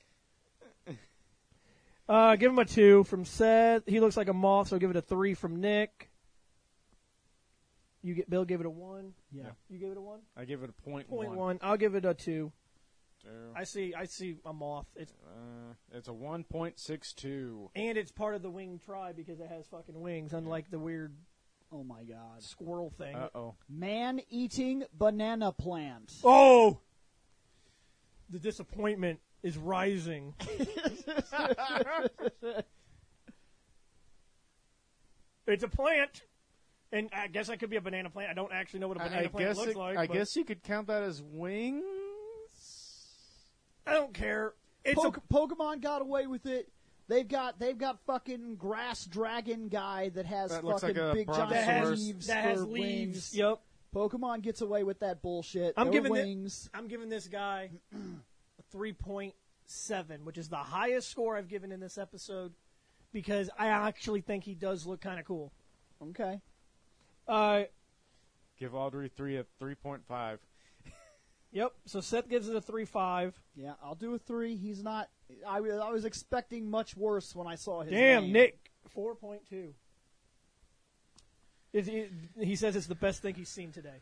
Uh, give him a two from Seth. He looks like a moth, so give it a three from Nick. You get Bill gave it a one. Yeah. You gave it a one. I give it a point, Point one. one. I'll give it a two. Two. I see. I see a moth. It's Uh, it's a one point six two. and it's part of the winged tribe because it has fucking wings, unlike the weird Oh my god. squirrel thing. Uh oh. Man eating banana plant. Oh, the disappointment is rising. It's a plant, and I guess that could be a banana plant. I don't actually know what a banana I, I plant guess looks it, like. I but guess you could count that as wings. I don't care. It's Poke- Pokemon got away with it. They've got they've got fucking grass dragon guy that has That looks fucking like a big a giant that has Brontosaurus. leaves that for has leaves. wings. Yep. Pokemon gets away with that bullshit. I'm no giving it- wings. I'm giving this guy a three point seven, which is the highest score I've given in this episode, because I actually think he does look kind of cool. Okay. Uh, Give Audrey three a three point five. yep. So Seth gives it a three five. Yeah, I'll do a three. He's not. I, wa- I was expecting much worse when I saw his Damn, name. Nick, four point two. It, it, he says it's the best thing he's seen today,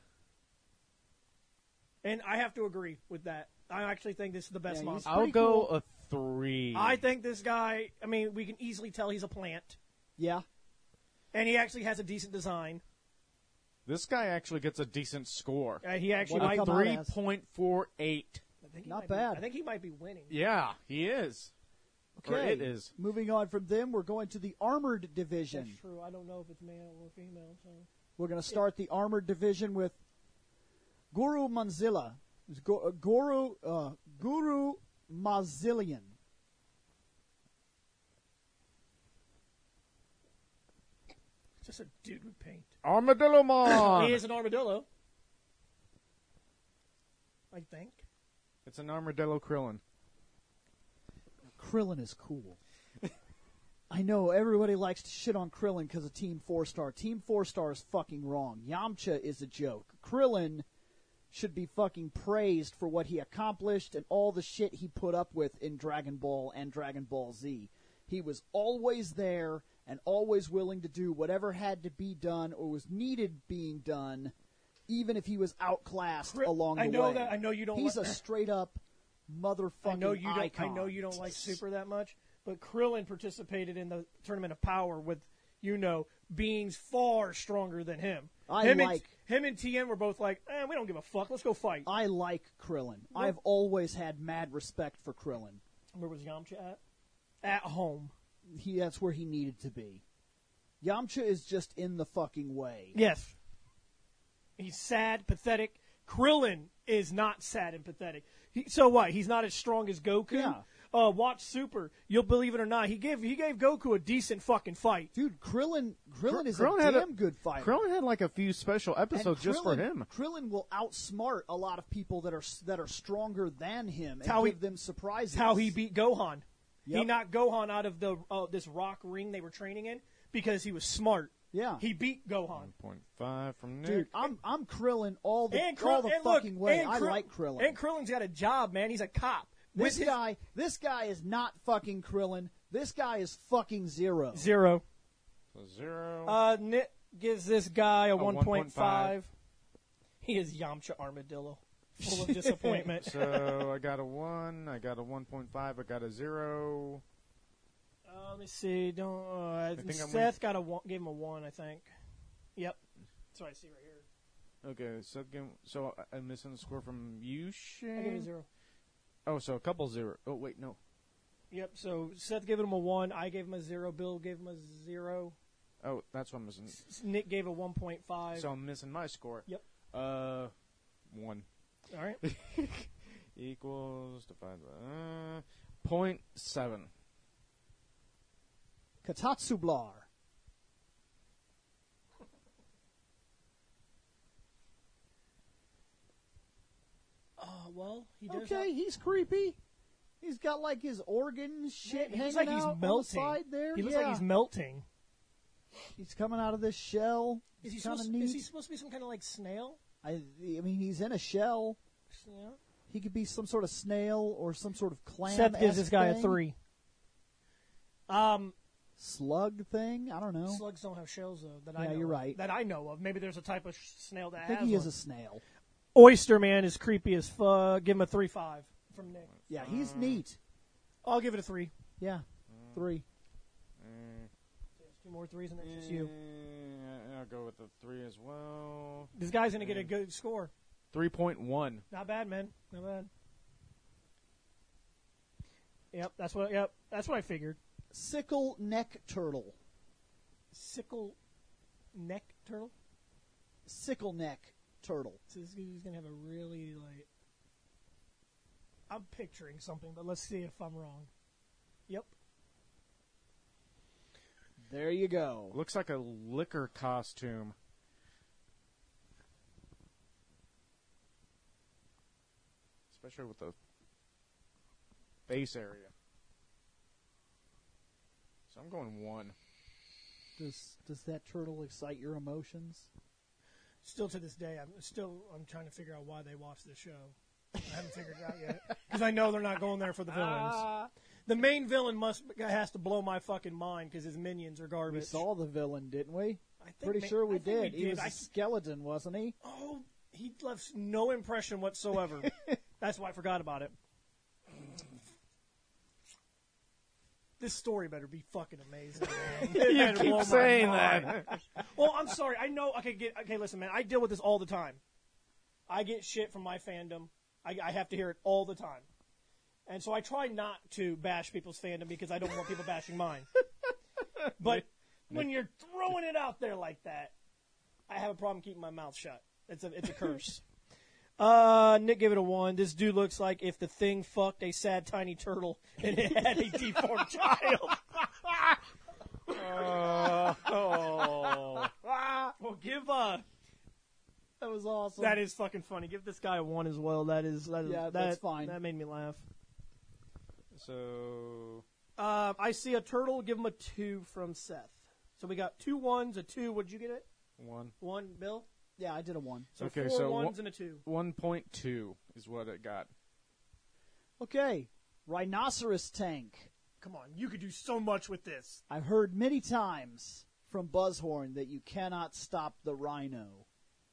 and I have to agree with that. I actually think this is the best Yeah, he's- monster. I'll pretty go cool. a three. I think this guy. I mean, we can easily tell he's a plant, Yeah. and he actually has a decent design. This guy actually gets a decent score. Uh, he actually What might. a come out Three as. point four eight. I think he Not might bad. Be, I think he might be winning. Yeah, he is. Or Okay. it is. Moving on from them, we're going to the armored division. That's true. I don't know if it's male or female. So We're going to start the armored division with Guru Manzilla. It's Go- uh, Guru uh, Guru Mazillion. it's just a dude with paint. Armadillo Mon! He is an armadillo. I think. It's an Armadillo Krillin. Krillin is cool. I know everybody likes to shit on Krillin because of Team Four Star. Team Four Star is fucking wrong. Yamcha is a joke. Krillin should be fucking praised for what he accomplished and all the shit he put up with in Dragon Ball and Dragon Ball Z. He was always there and always willing to do whatever had to be done or was needed being done, even if he was outclassed Kri- along the I know way. that- I know you don't He's li- a straight up motherfucking I know you don't. icon. I know you don't like Super that much, but Krillin participated in the Tournament of Power with, you know, beings far stronger than him. I him like- and, him and T N were both like, eh, we don't give a fuck. Let's go fight. I like Krillin. I've always had mad respect for Krillin. Where was Yamcha at? At home. He that's where he needed to be. Yamcha is just in the fucking way. Yes. He's sad, pathetic. Krillin is not sad and pathetic. He, so what? He's not as strong as Goku. Yeah. Uh, watch Super. You'll believe it or not. He gave he gave Goku a decent fucking fight. Dude, Krillin Krillin is Krillin a had a- damn good fighter. Krillin had like a few special And episodes just for Krillin- him. Krillin will outsmart a lot of people that are that are stronger than him and how he- give them surprises. It's how he beat Gohan. Yep. He knocked Gohan out of the uh, this rock ring they were training in because he was smart. Yeah. He beat Gohan. one point five from Nick. Dude, I'm I'm Krillin all the And all Krill- the and look, fucking way. and I Krill- like Krillin. And Krillin's got a job, man. He's a cop. this With his- guy, this guy is not fucking Krillin. This guy is fucking Zero. Zero. So zero. Uh, Nick gives this guy a, A one one point point five. five. He is Yamcha Armadillo, full of disappointment. So I got a one. I got a one point five. I got a zero. Uh, let me see. Don't. Uh, think I'm Seth got a one, gave him a one, I think. Yep. That's what I see right here. Okay, so again, so I- I'm missing the score from you, Shane. I gave it a zero. Oh, so a couple zero. Oh wait, no. Yep. So Seth gave him a one. I gave him a zero. Bill gave him a zero. Oh, that's what I'm missing. S- Nick gave a one point five. So I'm missing my score. Yep. Uh, one All right. equals divided by uh, point seven. Katatsu Blar. Uh, well, he does. Okay, he's creepy. He's got like his organ shit Man, he hanging looks like out he's on the melting. side there. He looks yeah. like he's melting. He's coming out of this shell. Is he, It's kinda supposed, neat. is he supposed to be some kind of like snail? I, I mean, he's in a shell. Yeah. He could be some sort of snail or some sort of clam. Seth gives this guy a three. Um, Slug thing. I don't know. slugs don't have shells though. That I Yeah, know you're of. right. That I know of. Maybe there's a type of sh- snail that I think has he one. is a snail. Oyster Man is creepy as fuck. Give him a three five from Nick. Yeah, he's neat. I'll give it a three. Yeah, three. Mm, There's two more threes and that's just you. eh, I'll go with the three as well. This guy's gonna get a good score. Three point one. Not bad, man. Not bad. Yep, that's what. Yep, that's what I figured. Sickle neck turtle. Sickle neck turtle. Sickle neck turtle. So this is gonna have a really like. I'm picturing something, but let's see if I'm wrong. Yep. There you go. Looks like a liquor costume. Especially with the face area. So I'm going one. Does does that turtle excite your emotions? Still to this day, I'm still I'm trying to figure out why they watch this show. I haven't figured it out yet because I know they're not going there for the villains. The main villain must has to blow my fucking mind because his minions are garbage. We saw the villain, didn't we? I think Pretty ma- sure we I think did. we He was I- a skeleton, wasn't he? oh, he left no impression whatsoever. That's why I forgot about it. This story better be fucking amazing, man. It You better keep blow my saying mind. that. Well, I'm sorry. I know. Okay, get, okay. Listen, man. I deal with this all the time. I get shit from my fandom. I, I have to hear it all the time, and so I try not to bash people's fandom because I don't want people bashing mine. But when you're throwing it out there like that, I have a problem keeping my mouth shut. It's a it's a curse. Uh, Nick gave it a one. This dude looks like if the Thing fucked a sad tiny turtle and it had a deformed child. Oh. Well, give uh. That was awesome. That is fucking funny. Give this guy a one as well. That is that is Yeah, that, that's fine. That made me laugh. So Uh, I see a turtle. Give him a two from Seth. So we got two ones, a two. What'd you get it? one. One, Bill. Yeah, I did a one. So Okay, four so ones wha- and a two. One point two is what it got. Okay, rhinoceros tank. Come on, you could do so much with this. I've heard many times from Buzzhorn that you cannot stop the rhino.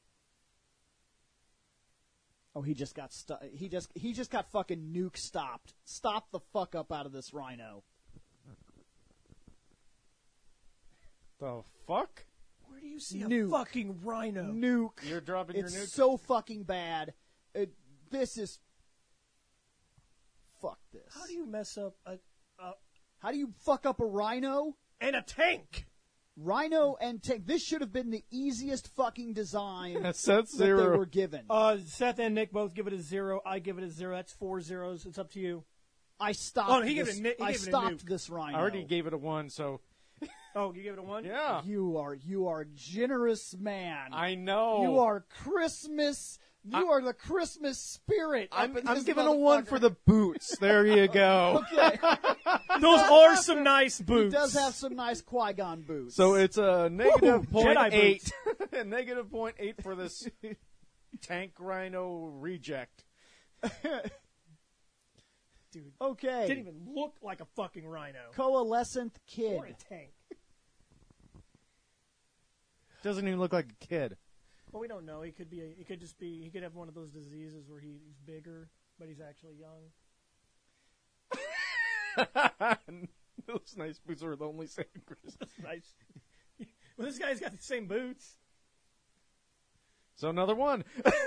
Oh, he just got stu- he just he just got fucking nuke stopped. Stop the fuck up out of this rhino. The fuck? Where do you see Nuke. a fucking rhino? Nuke. You're dropping It's your nuke? so fucking bad. It, this is fuck this. How do you mess up a, a How do you fuck up a rhino? and a tank? Rhino and tank. This should have been the easiest fucking design That's that they zero. were given. Uh, Seth and Nick both give it a zero. I give it a zero. That's four zeros. It's up to you. I stopped. Oh, he gave this, it a ni- he I gave it a stopped nuke. this rhino. I already gave it a one, so Oh, you give it a one? yeah. You are you are a generous man. I know. You are Christmas You are the Christmas spirit. up I'm, in I'm this giving a one motherfucker. for the boots. There you go. Okay. Those are some nice He boots. does have some nice Qui-Gon boots. So it's a negative Woo, point Jedi eight. A negative point eight for this tank rhino reject. Dude, okay. didn't even look like a fucking rhino. Coalescent kid. Or a tank. Doesn't even look like a kid. Well, we don't know. He could be. A, he could just be. He could have one of those diseases where he, he's bigger, but he's actually young. Those nice boots are the only saving grace. Nice. Well, this guy's got the same boots. So another one.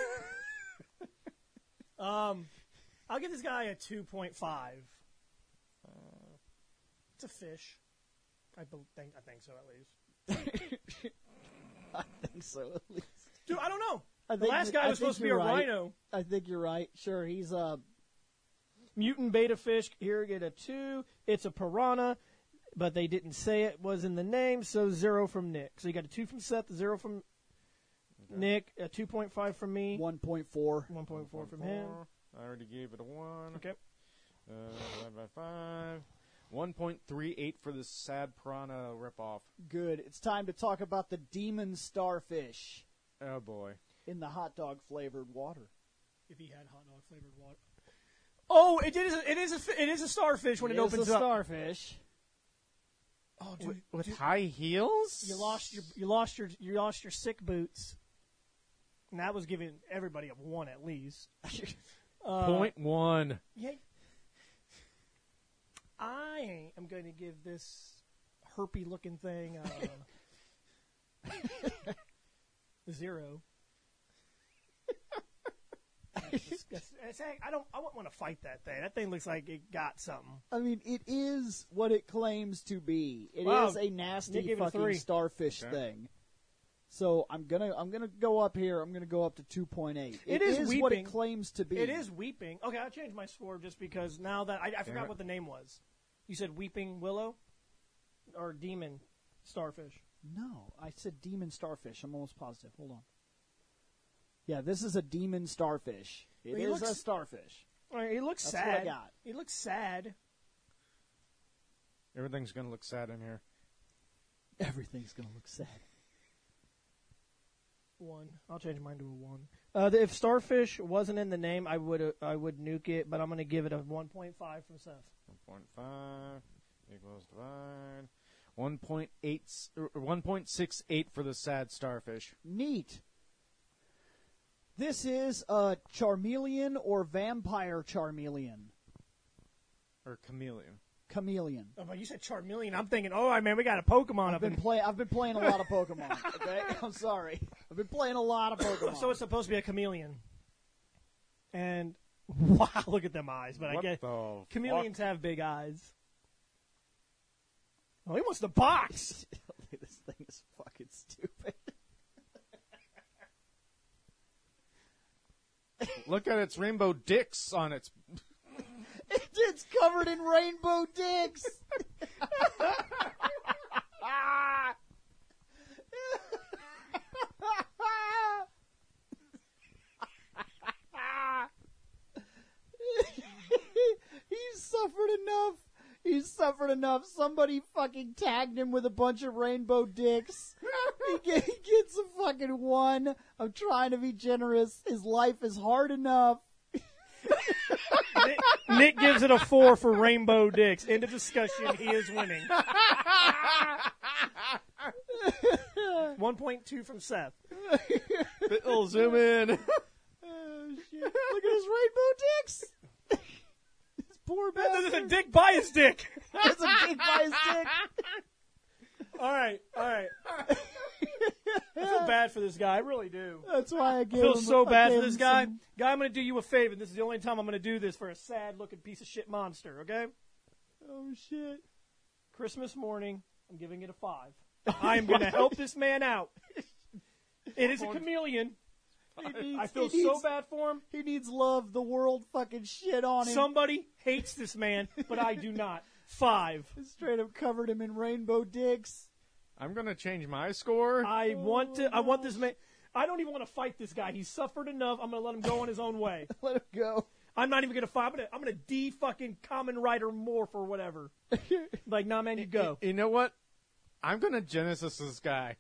Um, I'll give this guy a two point five. Uh, it's a fish. I be- think. I think so, at least. I think so, at least. Dude, I don't know. I The think last that- guy I was think supposed to be a you're right. rhino. I think you're right. Sure, he's uh Mutant beta fish. Here, get a two. It's a piranha, but they didn't say it was in the name, so zero from Nick. So you got a two from Seth, a zero from Nick, a two point five from me, one point four. one point four from him. I already gave it a one. Okay. Uh, divided by five. one point three eight for this sad piranha ripoff. Good. It's time to talk about the demon starfish Oh boy. in the hot dog flavored water. If he had hot dog flavored water. Oh, it is. A, it is a. fi- It is a starfish when it, is opens a up. starfish. Oh, With, dude, with dude, high heels? you lost your. You lost your. You lost your sick boots. And that was giving everybody a one at least. Uh, Point one. Yeah. I am going to give this herpy-looking thing uh, zero. It's- it's- it's- I don't. I wouldn't want to fight that thing. That thing looks like it got something. I mean, it is what it claims to be. It is Wow. a nasty Nick gave it a fucking three. starfish Okay. thing. So I'm gonna I'm gonna go up here. I'm gonna go up to two point eight. It it is is what it weeping. claims to be. It is weeping. Okay, I'll change my score just because now that I, I Damn forgot it. what the name was. You said weeping willow or demon starfish. No, I said demon starfish. I'm almost positive. Hold on. Yeah, this is a demon starfish. It Well, he is a looks- starfish. All right, he looks That's sad. what I got. He looks sad. Everything's gonna look sad in here. Everything's gonna look sad. One. I'll change mine to a one. Uh, if starfish wasn't in the name, I would uh, I would nuke it, but I'm going to give it a one point five from Seth. one point five equals divide. one point eight, or one point six eight for the sad starfish. Neat. This is a Charmeleon or vampire Charmeleon. Or chameleon. Chameleon. Oh, but you said Charmeleon. I'm thinking, oh, man, we got a Pokemon I've up been in. play. I've been playing a lot of Pokemon. Okay, I'm sorry. I've been playing a lot of Pokemon. So it's supposed to be a chameleon. And wow, look at them eyes. But what I guess the chameleons have big eyes. Oh, he wants the box. This thing is fucking stupid. fuck? Look at its rainbow dicks on its. It's covered in rainbow dicks. He's suffered enough. He's suffered enough. Somebody fucking tagged him with a bunch of rainbow dicks. He, get, he gets a fucking one. I'm trying to be generous. His life is hard enough. Nick, Nick gives it a four for rainbow dicks. End of discussion. He is winning. one point two from Seth. It'll zoom in. Oh, shit. Look at his rainbow dicks. His poor There's a bastard. dick by his dick. There's a dick by his dick. All right, all right. I feel bad for this guy. I really do. That's why I I gave feel him. so I bad gave for this him guy. some- Guy, I'm going to do you a favor. This is the only time I'm going to do this for a sad-looking piece of shit monster, okay? Oh shit. Christmas morning, I'm giving it a five. I am going to help this man out. It is a chameleon. He needs, I feel he so needs- bad for him. He needs love. The world fucking shit on him. Somebody hates this man, but I do not. Five. Straight up covered him in rainbow dicks. I'm gonna change my score. I want to. I want this man. I don't even want to fight this guy. He's suffered enough. I'm going to let him go on his own way. Let him go. I'm not even going to fight. I'm going to I'm gonna D fucking Common Rider Morph or whatever. Like, nah, man, you go. You know what? I'm gonna Genesis this guy.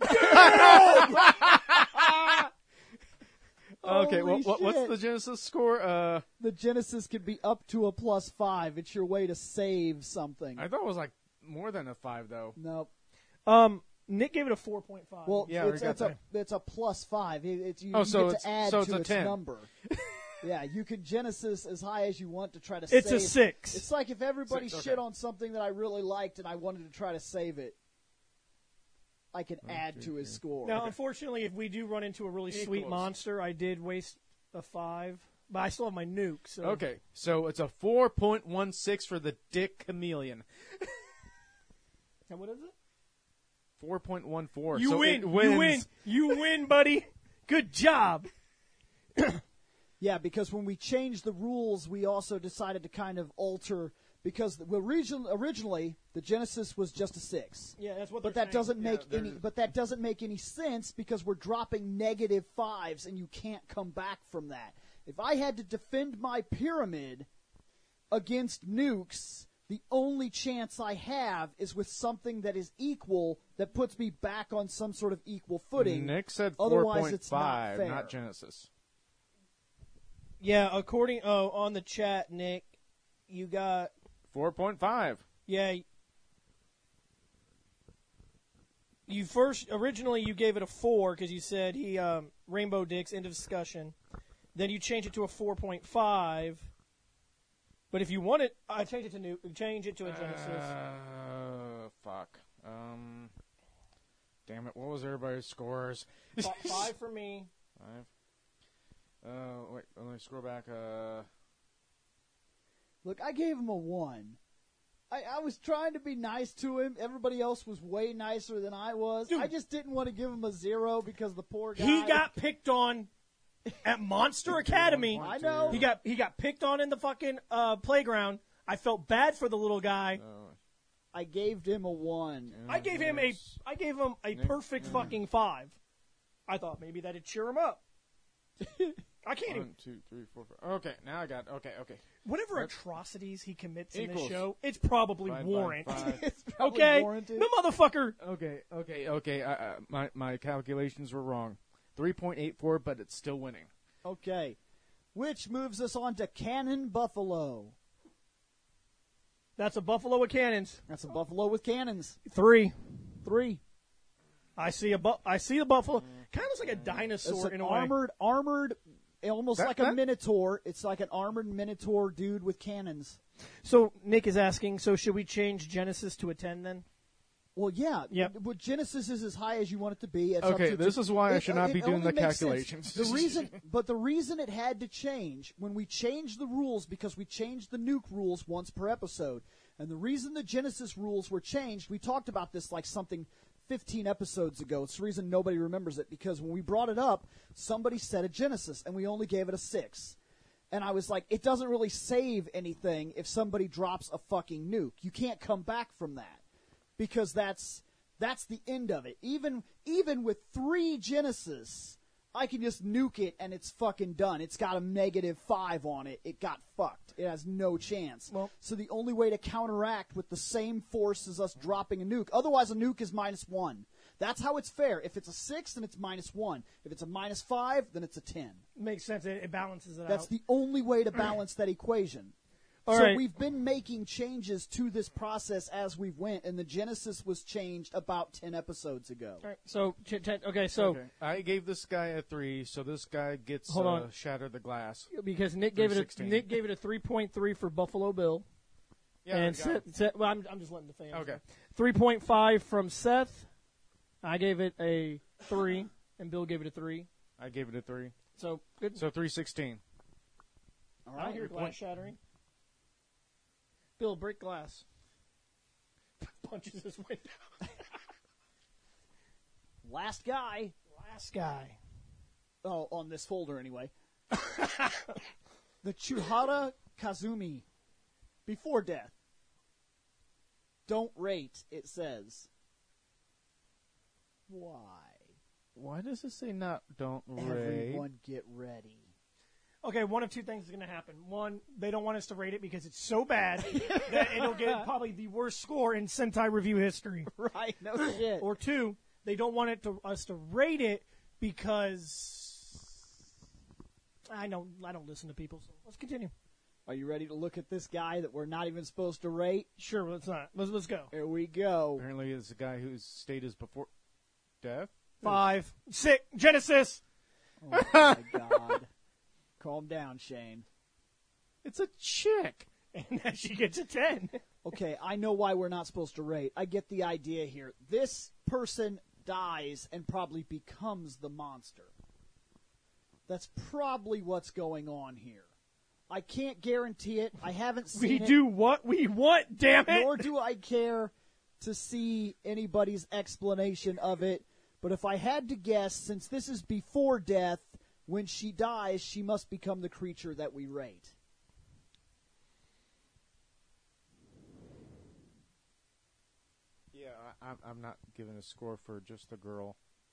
Okay, Holy well, what, what's shit. the Genesis score? Uh, The Genesis could be up to a plus five. It's your way to save something. I thought it was like more than a five, though. Nope. Um, Nick gave it a four point five. Well, Yeah, we it's, got it's a it's a plus five. It, it's you, Oh, you so get it's- to add so it's to a its ten. number. Yeah, you can Genesis as high as you want to try to It's save. a six. It's like if everybody Six, shit okay. on something that I really liked and I wanted to try to save it, I can add to his score. Now, unfortunately, if we do run into a really sweet Equals. monster, I did waste a five, but I still have my nuke. So Okay, so it's a four point one six for the Dick Chameleon. And what is it? four point one four. You so win. it You win. wins. You win, buddy. Good job. Yeah, because when we changed the rules, we also decided to kind of alter because the, well, region, originally the Genesis was just a six. Yeah, that's what. But they're that saying. doesn't make Yeah, any. there's- But that doesn't make any sense because we're dropping negative fives, and you can't come back from that. If I had to defend my pyramid against nukes, the only chance I have is with something that is equal that puts me back on some sort of equal footing. Nick said four Otherwise, point it's not five, fair. not Genesis. Yeah, according oh on the chat, Nick, you got four point five. yeah. You first originally you gave it a four because you said he um, Rainbow Dicks end of discussion. Then you changed it to a four point five. But if you want it, I change it to new. Change it to a Genesis. Uh, fuck. Um, damn it. What was everybody's scores? F- five for me. Five. Uh, wait. Let me scroll back. Uh, Look, I gave him a one. I, I was trying to be nice to him. Everybody else was way nicer than I was. Dude. I just didn't want to give him a zero because the poor guy. He got picked on at Monster Academy. I know. He got he got picked on in the fucking uh, playground. I felt bad for the little guy. uh, I gave him a one. I gave him a I gave him a perfect fucking five. I thought maybe that'd cheer him up. I can't even. One, two, three, four, five. Okay, now I got. Okay, okay. Whatever What? atrocities he commits in Equals. this show, it's probably Fine, fine, warrant. fine. It's probably Okay, warranted. the motherfucker. Okay, okay, okay. I, I, my my calculations were wrong. Three point eight four, but it's still winning. Okay. Which moves us on to Cannon Buffalo. That's a buffalo with cannons. That's a buffalo with cannons. Three. Three. I see a bu- I see the buffalo. Kind of looks like a It's dinosaur an in a way. armored, armored, almost That- like a that- minotaur. It's like an armored minotaur dude with cannons. So Nick is asking. So should we change Genesis to a ten then? Well, yeah. Yep. But Genesis is as high as you want it to be. It's up Okay, to- this is why I it- should not it be doing only the makes sense. calculations. The reason, but the reason it had to change when we changed the rules because we changed the nuke rules once per episode, and the reason the Genesis rules were changed, we talked about this like something fifteen episodes ago. It's the reason nobody remembers it because when we brought it up, somebody said a Genesis, and we only gave it a six. And I was like, it doesn't really save anything if somebody drops a fucking nuke. You can't come back from that because that's that's the end of it. Even even with three Genesis, I can just nuke it and it's fucking done. It's got a negative five on it. It got fucked. It has no chance. Well- so the only way to counteract with the same force as us dropping a nuke. Otherwise, a nuke is minus one. That's how it's fair. If it's a six, then it's minus one. If it's a minus five, then it's a ten. Makes sense. It, it balances it That's out. the only way to balance that equation. All so right. we've been making changes to this process as we went, and the Genesis was changed about ten episodes ago. All right, so ch- ten, okay, so Okay. I gave this guy a three, so this guy gets Hold uh, on. shatter the glass. because Nick gave it a three sixteen. Nick gave it a three point three for Buffalo Bill, Yeah, and I got it. Seth, Seth, well, I'm I'm just letting the fans. Okay. know. three point five from Seth. I gave it a three, and Bill gave it a three. I gave it a three. So good. So three sixteen. All I don't right. hear glass shattering. Bill, break glass. Punches his window. Last guy. Last guy. Oh, on this folder anyway. The Chuhara Kazumi. Before death. Don't rate, it says. Why? Why does it say not don't rate? Everyone get ready. Okay, one of two things is going to happen. One, they don't want us to rate it because it's so bad that it'll get probably the worst score in Sentai review history. Right, no shit. Or two, they don't want it to us to rate it because I don't I don't listen to people. So let's continue. Are you ready to look at this guy that we're not even supposed to rate? Sure, let's not. Let's let's go. Here we go. Apparently, it's a guy whose state is before death. Five, six, Genesis. Oh my god. Calm down, Shane. It's a chick. And then she gets a ten. Okay, I know why we're not supposed to rate. I get the idea here. This person dies and probably becomes the monster. That's probably what's going on here. I can't guarantee it. I haven't seen We it. do what we want, damn it. Nor do I care to see anybody's explanation of it. But if I had to guess, since this is before death, when she dies, she must become the creature that we rate. Yeah, I, I'm, I'm not giving a score for just the girl.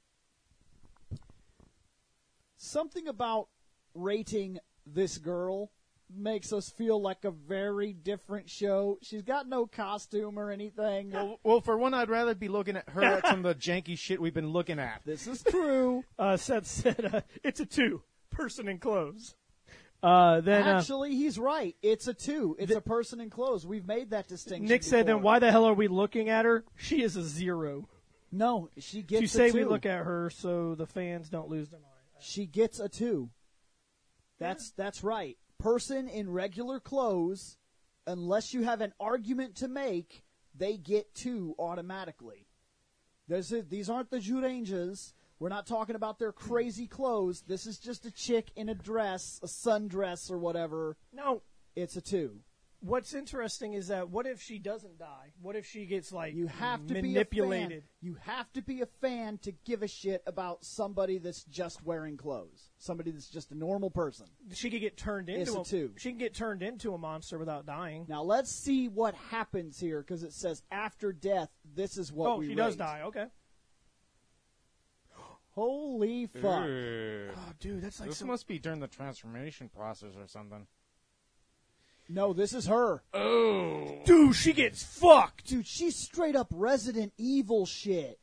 Something about rating this girl makes us feel like a very different show. She's got no costume or anything. Well, well, for one, I'd rather be looking at her at some of the janky shit we've been looking at. This is true. Uh, Seth said uh, it's a two. Person in clothes. Uh, then uh, Actually, he's right. It's a two. It's the- a person in clothes. We've made that distinction. Nick said, before. then why the hell are we looking at her? She is a zero. No, she gets You a say two. we look at her so the fans don't lose their mind. She gets a two. That's that's right. Person in regular clothes, unless you have an argument to make, they get two automatically. There's a, these aren't the Juranjas. We're not talking about their crazy clothes. This is just a chick in a dress, a sundress or whatever. No. It's a two. What's interesting is that what if she doesn't die? What if she gets like You have to manipulated? be a fan. You have to be a fan to give a shit about somebody that's just wearing clothes. Somebody that's just a normal person. She could get turned into It's a two. She can get turned into a monster without dying. Now let's see what happens here, because it says after death, this is what oh, we she rate. does die. Okay. Holy fuck. Ugh. Oh, dude, that's like This some... must be during the transformation process or something. No, this is her. Oh. Dude, she gets fucked. Dude, she's straight up Resident Evil shit.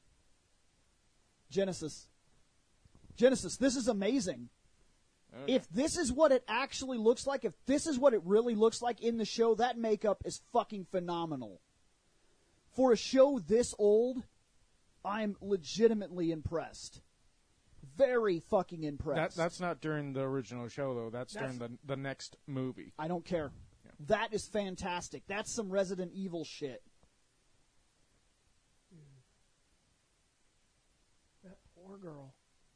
Genesis. Genesis, this is amazing. Okay. If this is what it actually looks like, if this is what it really looks like in the show, that makeup is fucking phenomenal. For a show this old, I'm legitimately impressed. Very fucking That, impressed. that's not during the original show, though. That's, That's- during the the next movie. I don't care. Yeah. That is fantastic. That's some Resident Evil shit. That poor girl.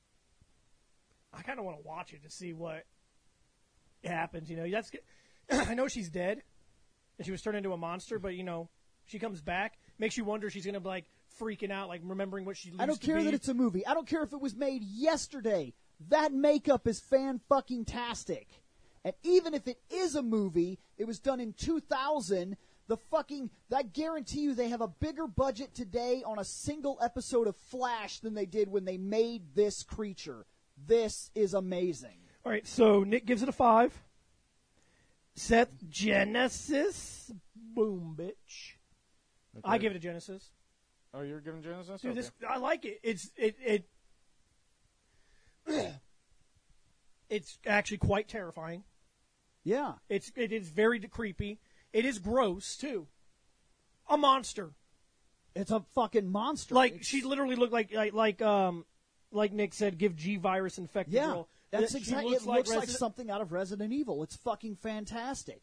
I kind of want to watch it to see what happens. You know, that's. I know she's dead, and she was turned into a monster. But you know, she comes back, makes you wonder if she's gonna be like freaking out, like remembering what she. Used I don't to care be. that it's a movie. I don't care if it was made yesterday. That makeup is fan-fucking-tastic. And even if it is a movie, it was done in two thousand. The fucking, I guarantee you they have a bigger budget today on a single episode of Flash than they did when they made this creature. This is amazing. All right, so Nick gives it a five. Seth Genesis, boom, bitch. Okay. I give it a Genesis. Oh, you're giving Genesis? Dude, Okay. this I like it. It's it it. It's actually quite terrifying. Yeah. It's it is very creepy. It is gross too. A monster. It's a fucking monster. Like It's- she literally looked like like like um like Nick said, give G virus infected Yeah. girl. That's That she exactly, looks it looks like, Resident- something out of Resident Evil. It's fucking fantastic.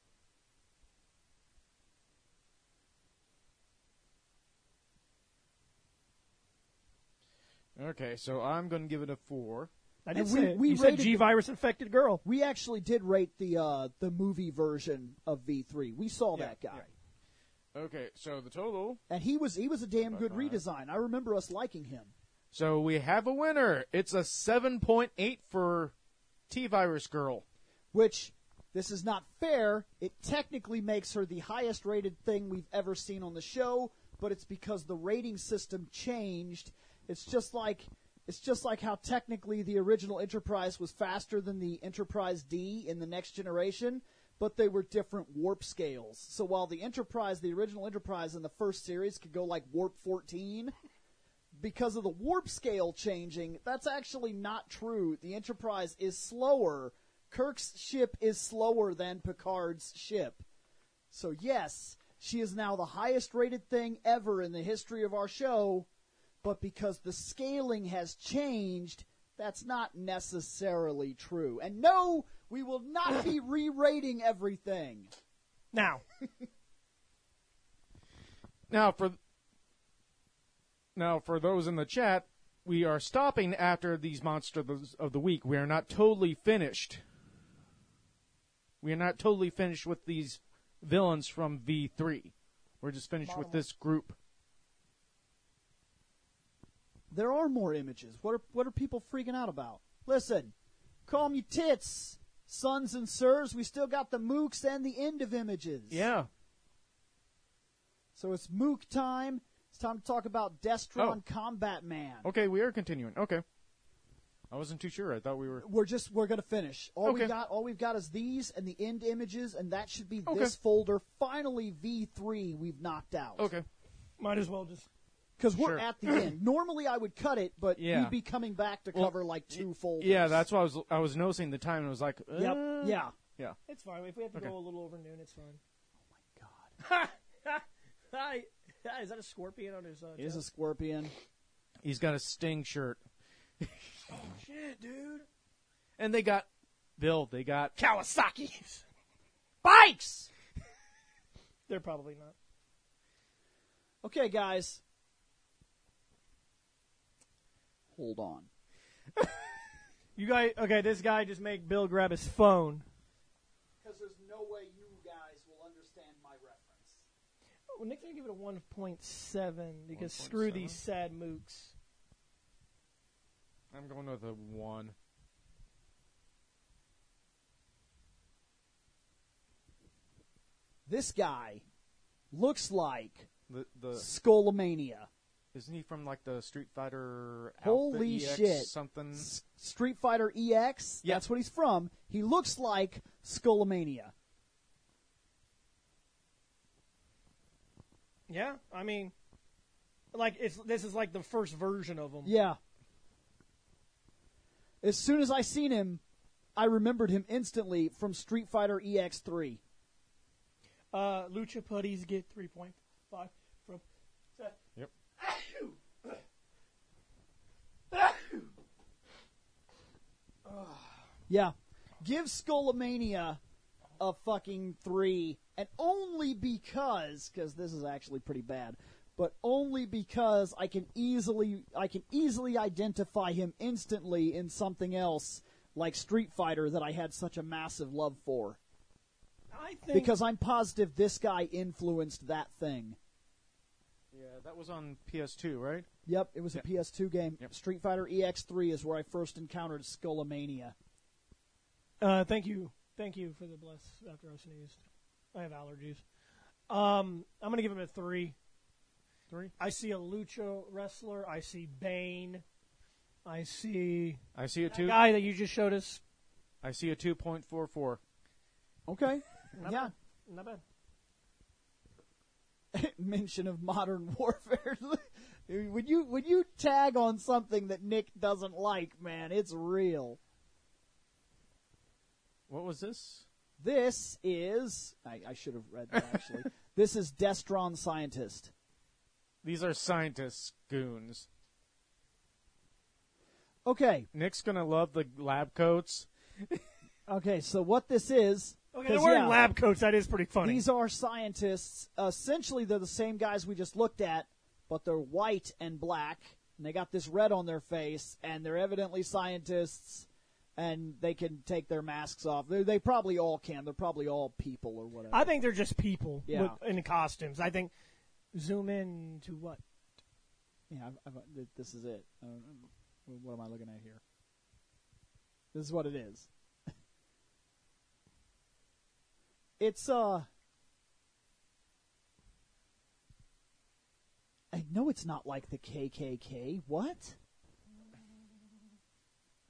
Okay, so I'm going to give it a four. I did And say we- it. we you said rated G virus infected girl. We actually did rate the uh, the movie version of V three. We saw Yeah, that guy. Okay, so the total. And he was he was a damn good Five. redesign. I remember us liking him. So we have a winner. It's a seven point eight for T-Virus Girl. Which, this is not fair. It technically makes her the highest rated thing we've ever seen on the show, but it's because the rating system changed. It's just like It's just like how technically the original Enterprise was faster than the Enterprise D in the Next Generation, but they were different warp scales. So while the Enterprise, the original Enterprise in the first series could go like warp fourteen, because of the warp scale changing, that's actually not true. The Enterprise is slower. Kirk's ship is slower than Picard's ship. So yes, she is now the highest rated thing ever in the history of our show, but because the scaling has changed, that's not necessarily true. And no, we will not be re-rating everything. Now, Now for now for those in the chat, we are stopping after these monsters of the week. We are not totally finished. We are not totally finished with these villains from V three. We're just finished with this group. There are more images. What are what are people freaking out about? Listen, calm your tits, sons and sirs. We still got the mooks and the end of images. Yeah. So it's mook time. It's time to talk about Destron Oh. Combat Man. Okay, we are continuing. Okay. I wasn't too sure. I thought we were. We're just we're gonna finish. All we Okay. got all we've got is these and the end images, and that should be Okay. this folder. Finally, V three we've knocked out. Okay. might as well just. Because we're Sure. at the end. Normally I would cut it, but Yeah. we'd be coming back to Well, cover like two folders. Yeah, that's why I was I was noticing the time and I was like, uh, Yep. Yeah. yeah. It's fine. If we have to Okay. go a little over noon, it's fine. God. Hi. Is that a scorpion on his? Uh, It is a chest? scorpion. He's got a Sting shirt. Shit, dude. And they got Bill, they got Kawasaki's. Bikes! They're probably not. Okay, guys. Hold on. You guys, okay? This guy just make Bill grab his phone. Because there's no way you guys will understand my reference. Well, Nick's gonna give it a one point seven because one point screw seven? these sad mooks. I'm going with a one. This guy looks like The the Skullomania. isn't he from like the Street Fighter Holy Outfit E X shit. something? S- Street Fighter E X, Yeah. that's what he's from. He looks like Skullomania. Yeah, I mean, like it's this is like the first version of him. Yeah. As soon as I seen him, I remembered him instantly from Street Fighter E X three. Uh, Lucha Putties get three point five from. Yep. Yeah. Give Skullomania a fucking three, and only because, because this is actually pretty bad, but only because I can easily, I can easily identify him instantly in something else like Street Fighter that I had such a massive love for. I think Because I'm positive this guy influenced that thing. Yeah, that was on P S two, right? Yep, it was a Yep. P S two game. Yep. Street Fighter E X three is where I first encountered Skullomania. Uh, thank you, thank you for the bless after I sneezed. I have allergies. Um, I'm gonna give him a three. Three. I see a lucha wrestler. I see Bane. I see I see a that two. guy that you just showed us. I see a two point four four. Okay. Not yeah. bad. Not bad. Mention of modern warfare. when you when you tag on something that Nick doesn't like, man, it's real. What was this? This is I, I should have read that actually. This is Destron Scientist. These are scientists, goons. Okay, Nick's gonna love the lab coats. okay. So what this is? Okay, 'cause, they're wearing yeah, lab coats. That is pretty funny. These are scientists. Essentially, they're the same guys we just looked at, but they're white and black, and they got this red on their face, and they're evidently scientists, and they can take their masks off. They, they probably all can. They're probably all people or whatever. I think they're just people Yeah. with, in costumes. I think zoom in to what? Yeah, I've, I've, this is it. Uh, what am I looking at here? This is what it is. It's, uh... I know it's not like the K K K. What?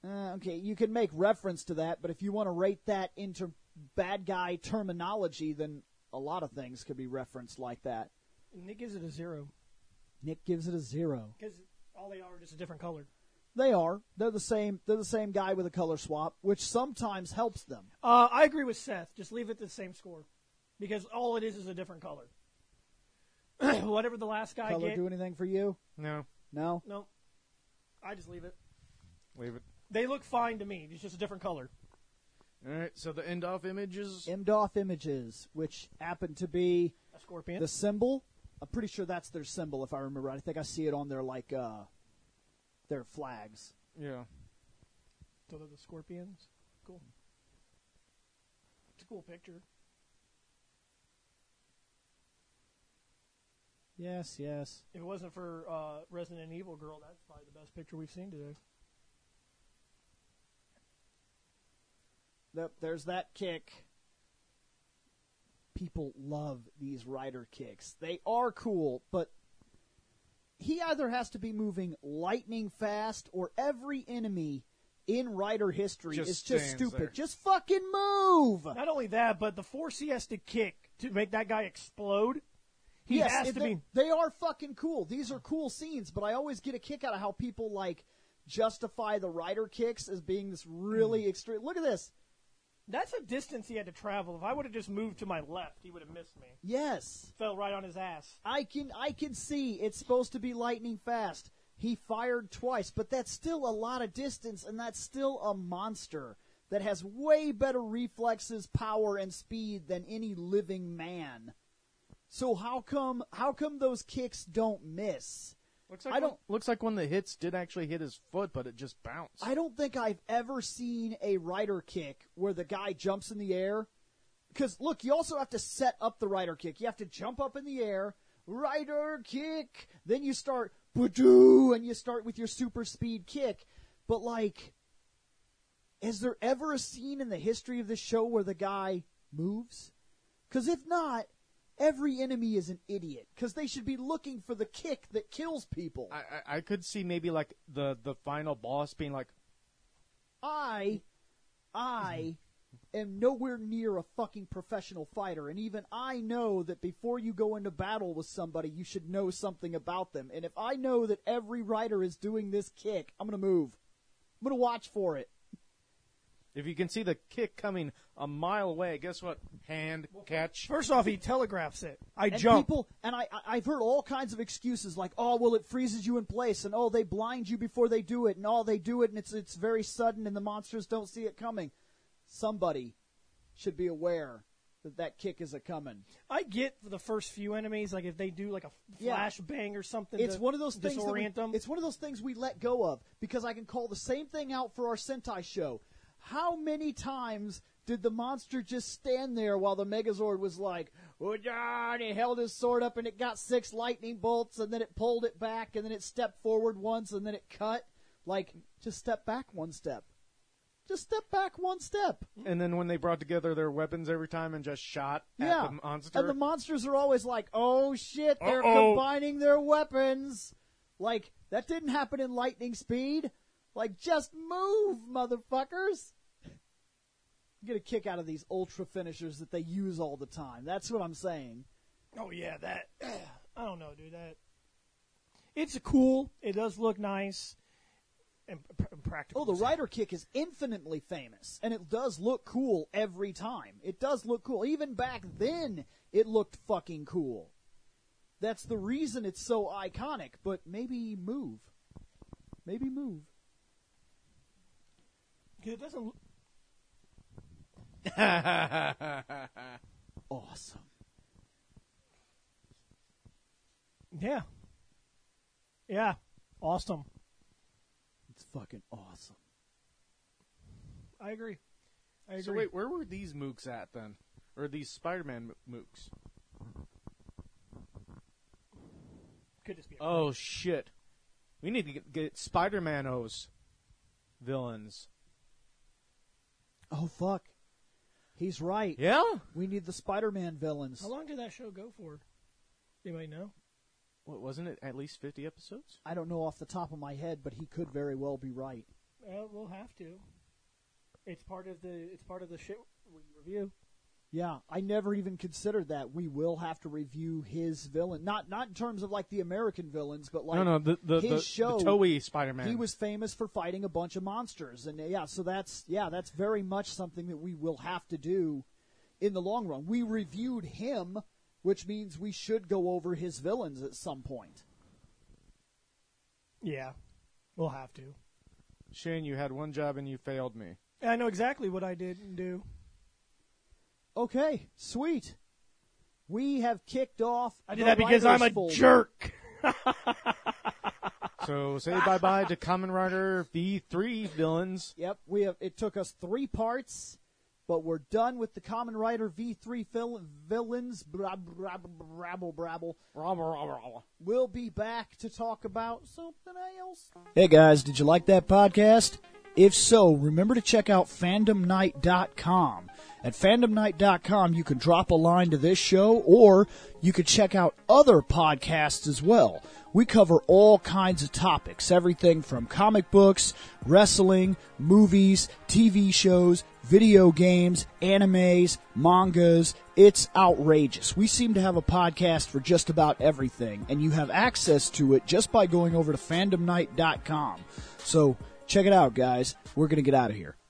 Uh, okay, you can make reference to that, but if you want to rate that into bad guy terminology, then a lot of things could be referenced like that. Nick gives it a zero Nick gives it a zero. because all they are is just a different color. They are. They're the same. They're the same guy with a color swap, which sometimes helps them. Uh, I agree with Seth. Just leave it the same score because all it is is a different color. Whatever the last guy Color get. do anything for you? No, No. No, I just leave it. leave it. They look fine to me. It's just a different color. All right, so the end off images. M D O F images, which happen to be A scorpion. the symbol. I'm pretty sure that's their symbol, if I remember right. I think I see it on their like uh, their flags. Yeah. So they're the scorpions. Cool. It's a cool picture. Yes, yes. If it wasn't for uh, Resident Evil Girl, that's probably the best picture we've seen today. Yep, there's that kick. People love these rider kicks. They are cool, but he either has to be moving lightning fast or every enemy in rider history Just is just stands stupid. there. Just fucking move! Not only that, but the force he has to kick to make that guy explode, he yes, has it- to they, be. they are fucking cool. These are cool scenes, but I always get a kick out of how people, like, justify the rider kicks as being this really extreme. Look at this. That's a distance he had to travel. If I would have just moved to my left, he would have missed me. Yes. Fell right on his ass. I can I can see it's supposed to be lightning fast. He fired twice, but that's still a lot of distance, and that's still a monster that has way better reflexes, power, and speed than any living man. So how come how come those kicks don't miss? Looks like I don't- one, looks like one of the hits did actually hit his foot, but it just bounced. I don't think I've ever seen a rider kick where the guy jumps in the air. Because, look, you also have to set up the rider kick. You have to jump up in the air, rider kick, then you start, ba-doo, and you start with your super speed kick. But, like, is there ever a scene in the history of this show where the guy moves? Because if not, every enemy is an idiot. Because they should be looking for the kick that kills people. I, I I could see maybe like the the final boss being like, I, I am nowhere near a fucking professional fighter, and even I know that before you go into battle with somebody, you should know something about them. And if I know that every rider is doing this kick, I'm gonna move. I'm gonna watch for it. if you can see the kick coming a mile away, guess what? Hand catch. First off, he telegraphs it. I And jump. people, and I, I- I've heard all kinds of excuses like, oh, well, it freezes you in place, and oh, they blind you before they do it, and oh, they do it, and it's it's very sudden, and the monsters don't see it coming. Somebody should be aware that that kick is a coming. I get for the first few enemies, like if they do like a Yeah. flash bang or something. It's to one of those things. That we, disorient them. it's one of those things we let go of because I can call the same thing out for our Sentai show. How many times did the monster just stand there while the Megazord was like, oh, yeah, and he held his sword up and it got six lightning bolts and then it pulled it back and then it stepped forward once and then it cut? Like, just step back one step. Just step back one step. And then when they brought together their weapons every time and just shot Yeah. at the monster. And the monsters are always like, oh shit, they're Uh-oh. combining their weapons. Like, that didn't happen in lightning speed. Like, just move, motherfuckers. You get a kick out of these ultra finishers that they use all the time. That's what I'm saying. Oh yeah, that. I don't know, dude. That. It's cool. It does look nice and pr- practical. Oh, the rider kick is infinitely famous, and it does look cool every time. It does look cool. Even back then, it looked fucking cool. That's the reason it's so iconic, but maybe move. Maybe move. It doesn't. look- Awesome. Yeah. Yeah. Awesome. It's fucking awesome. I agree. I agree. So wait, where were these mooks at then? Or these Spider-Man mo- mooks? Could just be. A Oh shit! We need to get, get Spider-Man-O's villains. Oh, fuck. He's right. Yeah. We need the Spider-Man villains. How long did that show go for? Anybody know? What wasn't it? At least fifty episodes. I don't know off the top of my head, but he could very well be right. Uh, we'll have to. It's part of the. It's part of the shit we review. Yeah, I never even considered that. We will have to review his villain, not not in terms of like the American villains, but like no, no, the the, his the, show. the Toei Spider-Man. He was famous for fighting a bunch of monsters, and uh, yeah, so that's yeah, that's very much something that we will have to do in the long run. We reviewed him, which means we should go over his villains at some point. Yeah, we'll have to. Shane, you had one job and you failed me. I know exactly what I didn't do. Okay, sweet. We have kicked off. I did the that because I'm a writers folder. jerk. So say bye-bye to Kamen Rider V three villains. Yep, we have. It took us three parts, but we're done with the Kamen Rider V three vil- villains. Bra- bra- brabble, brabble. We'll be back to talk about something else. Hey guys, did you like that podcast? If so, remember to check out fandom night dot com. At fandom night dot com, you can drop a line to this show, or you can check out other podcasts as well. We cover all kinds of topics, everything from comic books, wrestling, movies, T V shows, video games, animes, mangas. It's outrageous. We seem to have a podcast for just about everything, and you have access to it just by going over to fandom night dot com. So check it out, guys. We're going to get out of here.